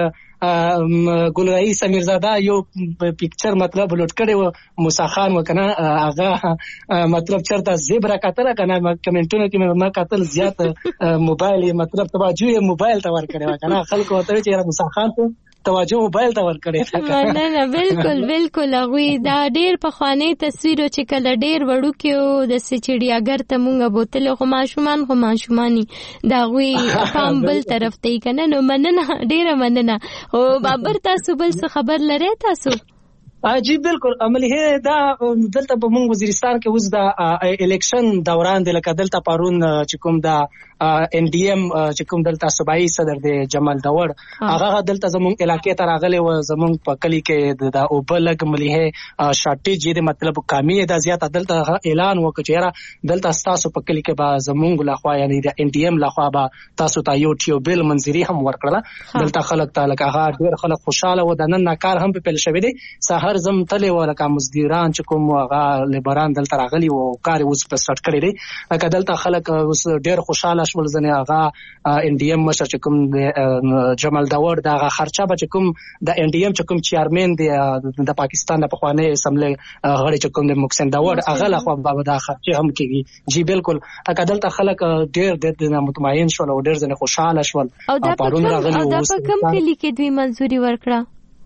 ګل رئیس امیرزاده یو پکچر مطلب لوټ کړي و موسی خان وکنه هغه مطلب چرته زیبرا کتل کنه کمنټونو کې ما کتل زیات موبایل مطلب توجه موبایل ته ور کړی وکنه خلکو ته چې موسی خان ته توجه موبایل ته ور کړی نه بالکل هغه دا ډیر په خواني تصویرو چې کله ډیر وړو کې د سچړیاګر ته مونږه بوتل خو ماشومانی دا غوي پام بل طرف ته کنه نو مننه ډیره مننه او بابر تاسو بل څه خبر لرئ تاسو جی بالکل عملی دا دلته په مونږ وزیرستان کې اوس دا الیکشن دوران د لکه دلته پرون چې کوم دا ان ډي ام چې کوم دلته صوبایي صدر دی جمال داور هغه دلته زمونږ علاقې ته راغلی و زمونږ په کلی کې دا اوبلګ ملي شارټیج دې مطلب کمی دا زیات دلته اعلان وکړ چې دلته تاسو په کلی کې با زمونږ لخوا یعنی د ان ډي ام لخوا با تاسو ته یو ټیوبل منځري هم ورکړه دلته خلک ته لکه هغه ډېر خلک خوشاله و د نن کار هم په پیل شوی دی سحر زم تلې ولکه مزدوران چې کوم هغه لیبران دلته راغلي او کار اوس په سټارټ کړی دی لکه دلته خلک اوس ډېر خوشاله شول ځنه هغه ان ډي ام مشر چې کوم جمال داور دا خرچه به چې کوم د ان ډي ام چې کوم چیرمن دی د پاکستان په خوانه اسمبلی غړي چې کوم د محسن داور هغه له خوا به دا خرچه هم کیږي جی بالکل هغه دلته خلک ډېر مطمئن شول او ډېر ځنه خوشاله شول او دا په کوم کلی کې دوی منځوري ورکړه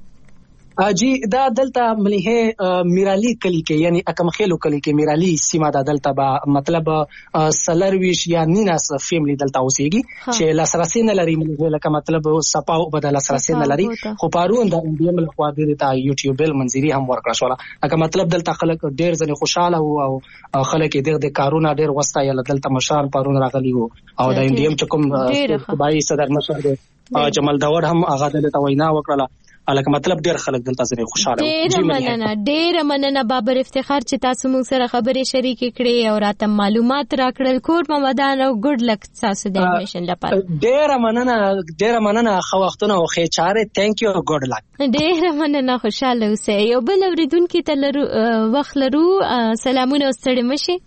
جی دا دلته ملي میرالي کلی کې یعنی اکم خېلو کلی کې میرالي سیمه دا دلته با مطلب سلرويش یا نیناس فیملی دلته اوسېږي چې لاسرسي نه لري لکه مطلب صپاو بدل لاسرسي نه لري خو پارون دا انډیم له خوا د یوټیوبل منځري هم ورکړه شو لکه مطلب دلته خلک ډېر ځنه خوشاله او خلک د کارونه ډېر وستا یا دلته مشار پارون راغلي وو او دا انډیم چې کوم صوبایي صدر مشر دی جمال داور هم هغه دلته وینا وکړه الکه مطلب ډېر خلک دلته زره خوشاله ډېر مننه بابر افتخار چې تاسو موږ سره خبرې شریکې کړې او راته معلومات راکړل کور ممدان او ګډ لک تاسو د انفارمیشن لپاره ډېر مننه خو وختونه او خې چاره ثانک یو ګډ لک ډېر مننه خوشاله اوسئ یو بل اوریدونکو ته وخت لرو سلامونه ستړي مشي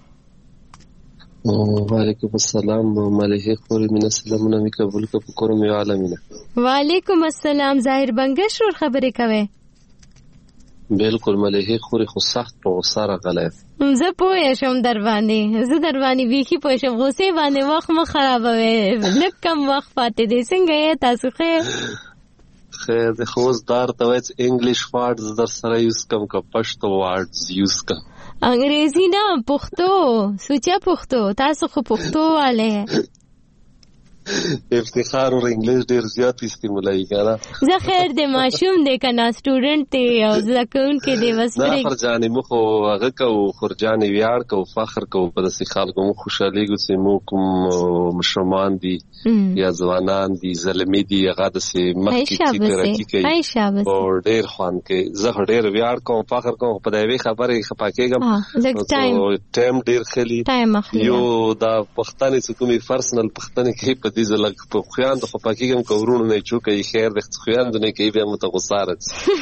وعلیکم السلام ملهه خوري من سلامونه می قبول کو کوم یو عالمینه وعلیکم السلام ظاهر بنگش ور خبرې کوي بالکل ملهه خوري خو سخت په وساره غلط زه پوه شم در باندې ویخي پوه شم غوسه باندې وخت مخ خرابوي لږ کم وخت پاتې دي څنګه تاسو خیر د خوز دار ته وایي انګلیش ورډز در سره یوز کوم کا پښتو ورډز یوز کوم انګریزي نه پښتو سوچا پښتو تاسو خو پښتو والے افتخار اور انګلیش ډیر زیات استعمالای کړه زه خیر د ماشوم د کنا سټوډنټ ته او ځکون کې د وسپری خرجانې مخ او هغه کو خرجانې ویاړ کو فخر کو په دسي خلکو مخ خوشالي ګسې مو کوم مشرمان دي یا ځوانان دي زلمی دي هغه دسي مخکې چې کوي او ډیر خوان کې زه ډیر ویاړ کوم فخر کوم په دې خبره خپاکېږم ټایم ډیر خلی یو دا پښتنې چې کومي پرسنل پښتنې کې په دې زلک په خویان د خپاکیګم کورونو نه چوکې خیر د خویان د نه کې به متغصاره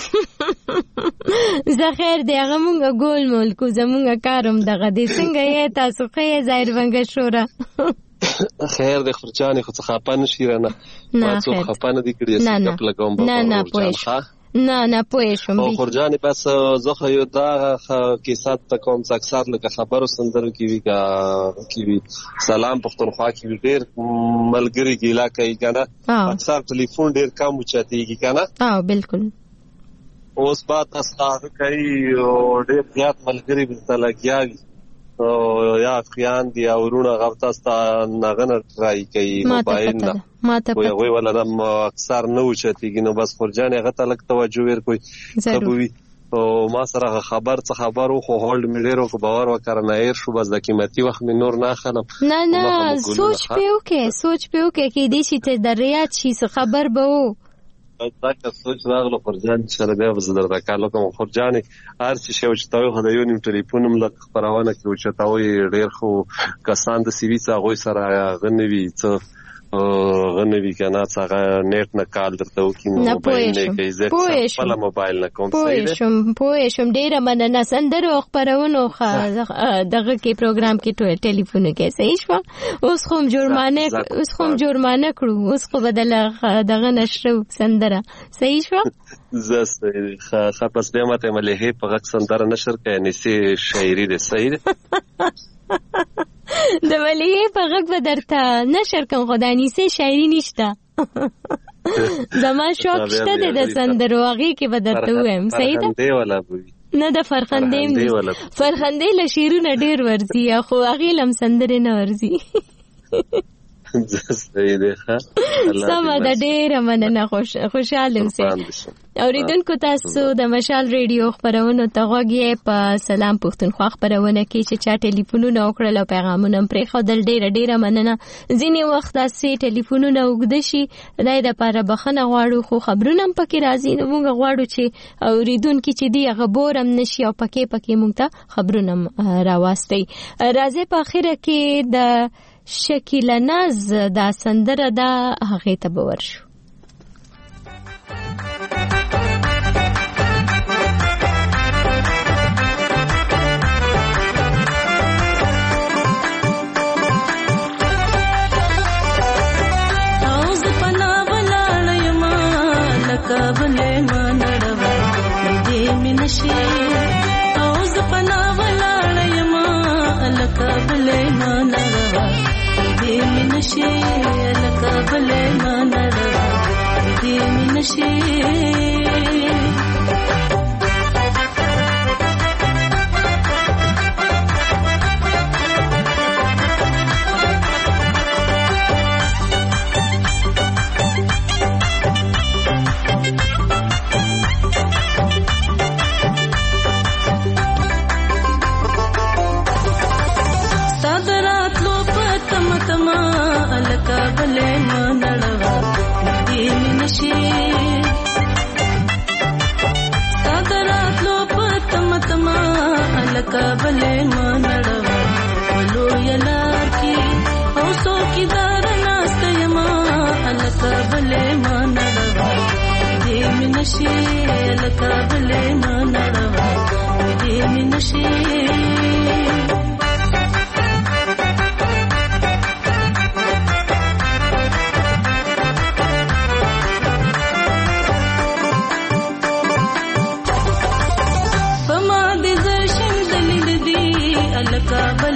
زه خیر دی هغه مونږه ګول ملکو زمونږه کارم دغه دې څنګه یې تاسو خې ظاهر ونګ شورا خیر د خرچانې خو څه خپانه شیرانه ما څو خپانه دي کړی چې کپ لګوم نه پوهې نه پوهې شم او خرجانې بس زه یو دا کیسات ته کوم څه اکثر لکه خبرو سندرو کې وی سلام پښتونخوا کې ډېر ملګری ګیلا کوي کنه اکثر ټلیفون ډېر کم چاتيږي کنه بالکل اوس با تاسو کوي او ډېر زیات ملګری به لګیاږي او یا خیان دی اورونه غوتا ستا نغنه ټرای کوي موبایل نه وي ولا دم اکثر نو چتیږي نو بس خرجان هغه ته لک توجه ور کوي سبوي او ما سره خبر خو هولډ میډیرو کو باور وکړ نه ایر شو بس د قیمتي وخت می نور نه خلم نه سوچ پیو کې کې دې شي ته دریات شي خبر به وو دا که سوچ راغلو خرجان سره بیا وزدر دا کارلو کوم خرجان هر څه شو چې تاسو خدایو نیم ټلیفونم لک خبرونه کوي چې تاسو ډېر خو کسان د سی وی څخه غوي سره غنوي څه غنوي کنه څنګه نت نه کال درته وکي موبایل نه کوي زه خپل موبایل نه کوم پوه شم ډېر مننه سندرو خبرونو دغه کې پروګرام کې ټلیفون کې صحیح شو اوس خو جرمانه کړو اوس خو بدل دغه نشو سندره صحیح شو زه خپل سمته ملهه په غږ سندره نشر کوي نسی شاعري ده صحیح ده د ملي په غږ به درته نشر کوم خدای سي شاعري نشته زما شوق شته د سندرو هغه کې به درته وایم صحیح ده نه د فرخندې له شیرونه ډیر ورزي خو هغه لم سندره نه ورزي سما د ډېر مننه خوشاله اوسئ اوریدونکو تاسو د مشال ریډیو خبرونه ته غوږی په سلام پښتونخوا خبرونه کې چې چا ټلیفونونه وکړل او پیغامونه پرې خدل ډېر مننه ځینې وخت تاسو ټلیفونونه وګد شي دای د لپاره بخنه غواړو خو خبرونه هم پکې راځي نو موږ غواړو چې اوریدونکو چې دی غبورم نشي او پکې موږ ته خبرونه راوستي راځي په اخره کې د شکیل ناز دا سندره دا هغه ته باور شو اوس پنا ولاړ ما لکبلې منړوا دې منشي اوس پنا ولاړ ما لکبلې منړوا نشي لکبل منړوا دې نشي لکبل منړوا دې نشي صدرات لو پتم لکبل منړوا ولو یلار کی او سو کی دار ناستما لکبل منړوا دې نشي لکبل منړوا دې نشي لکبل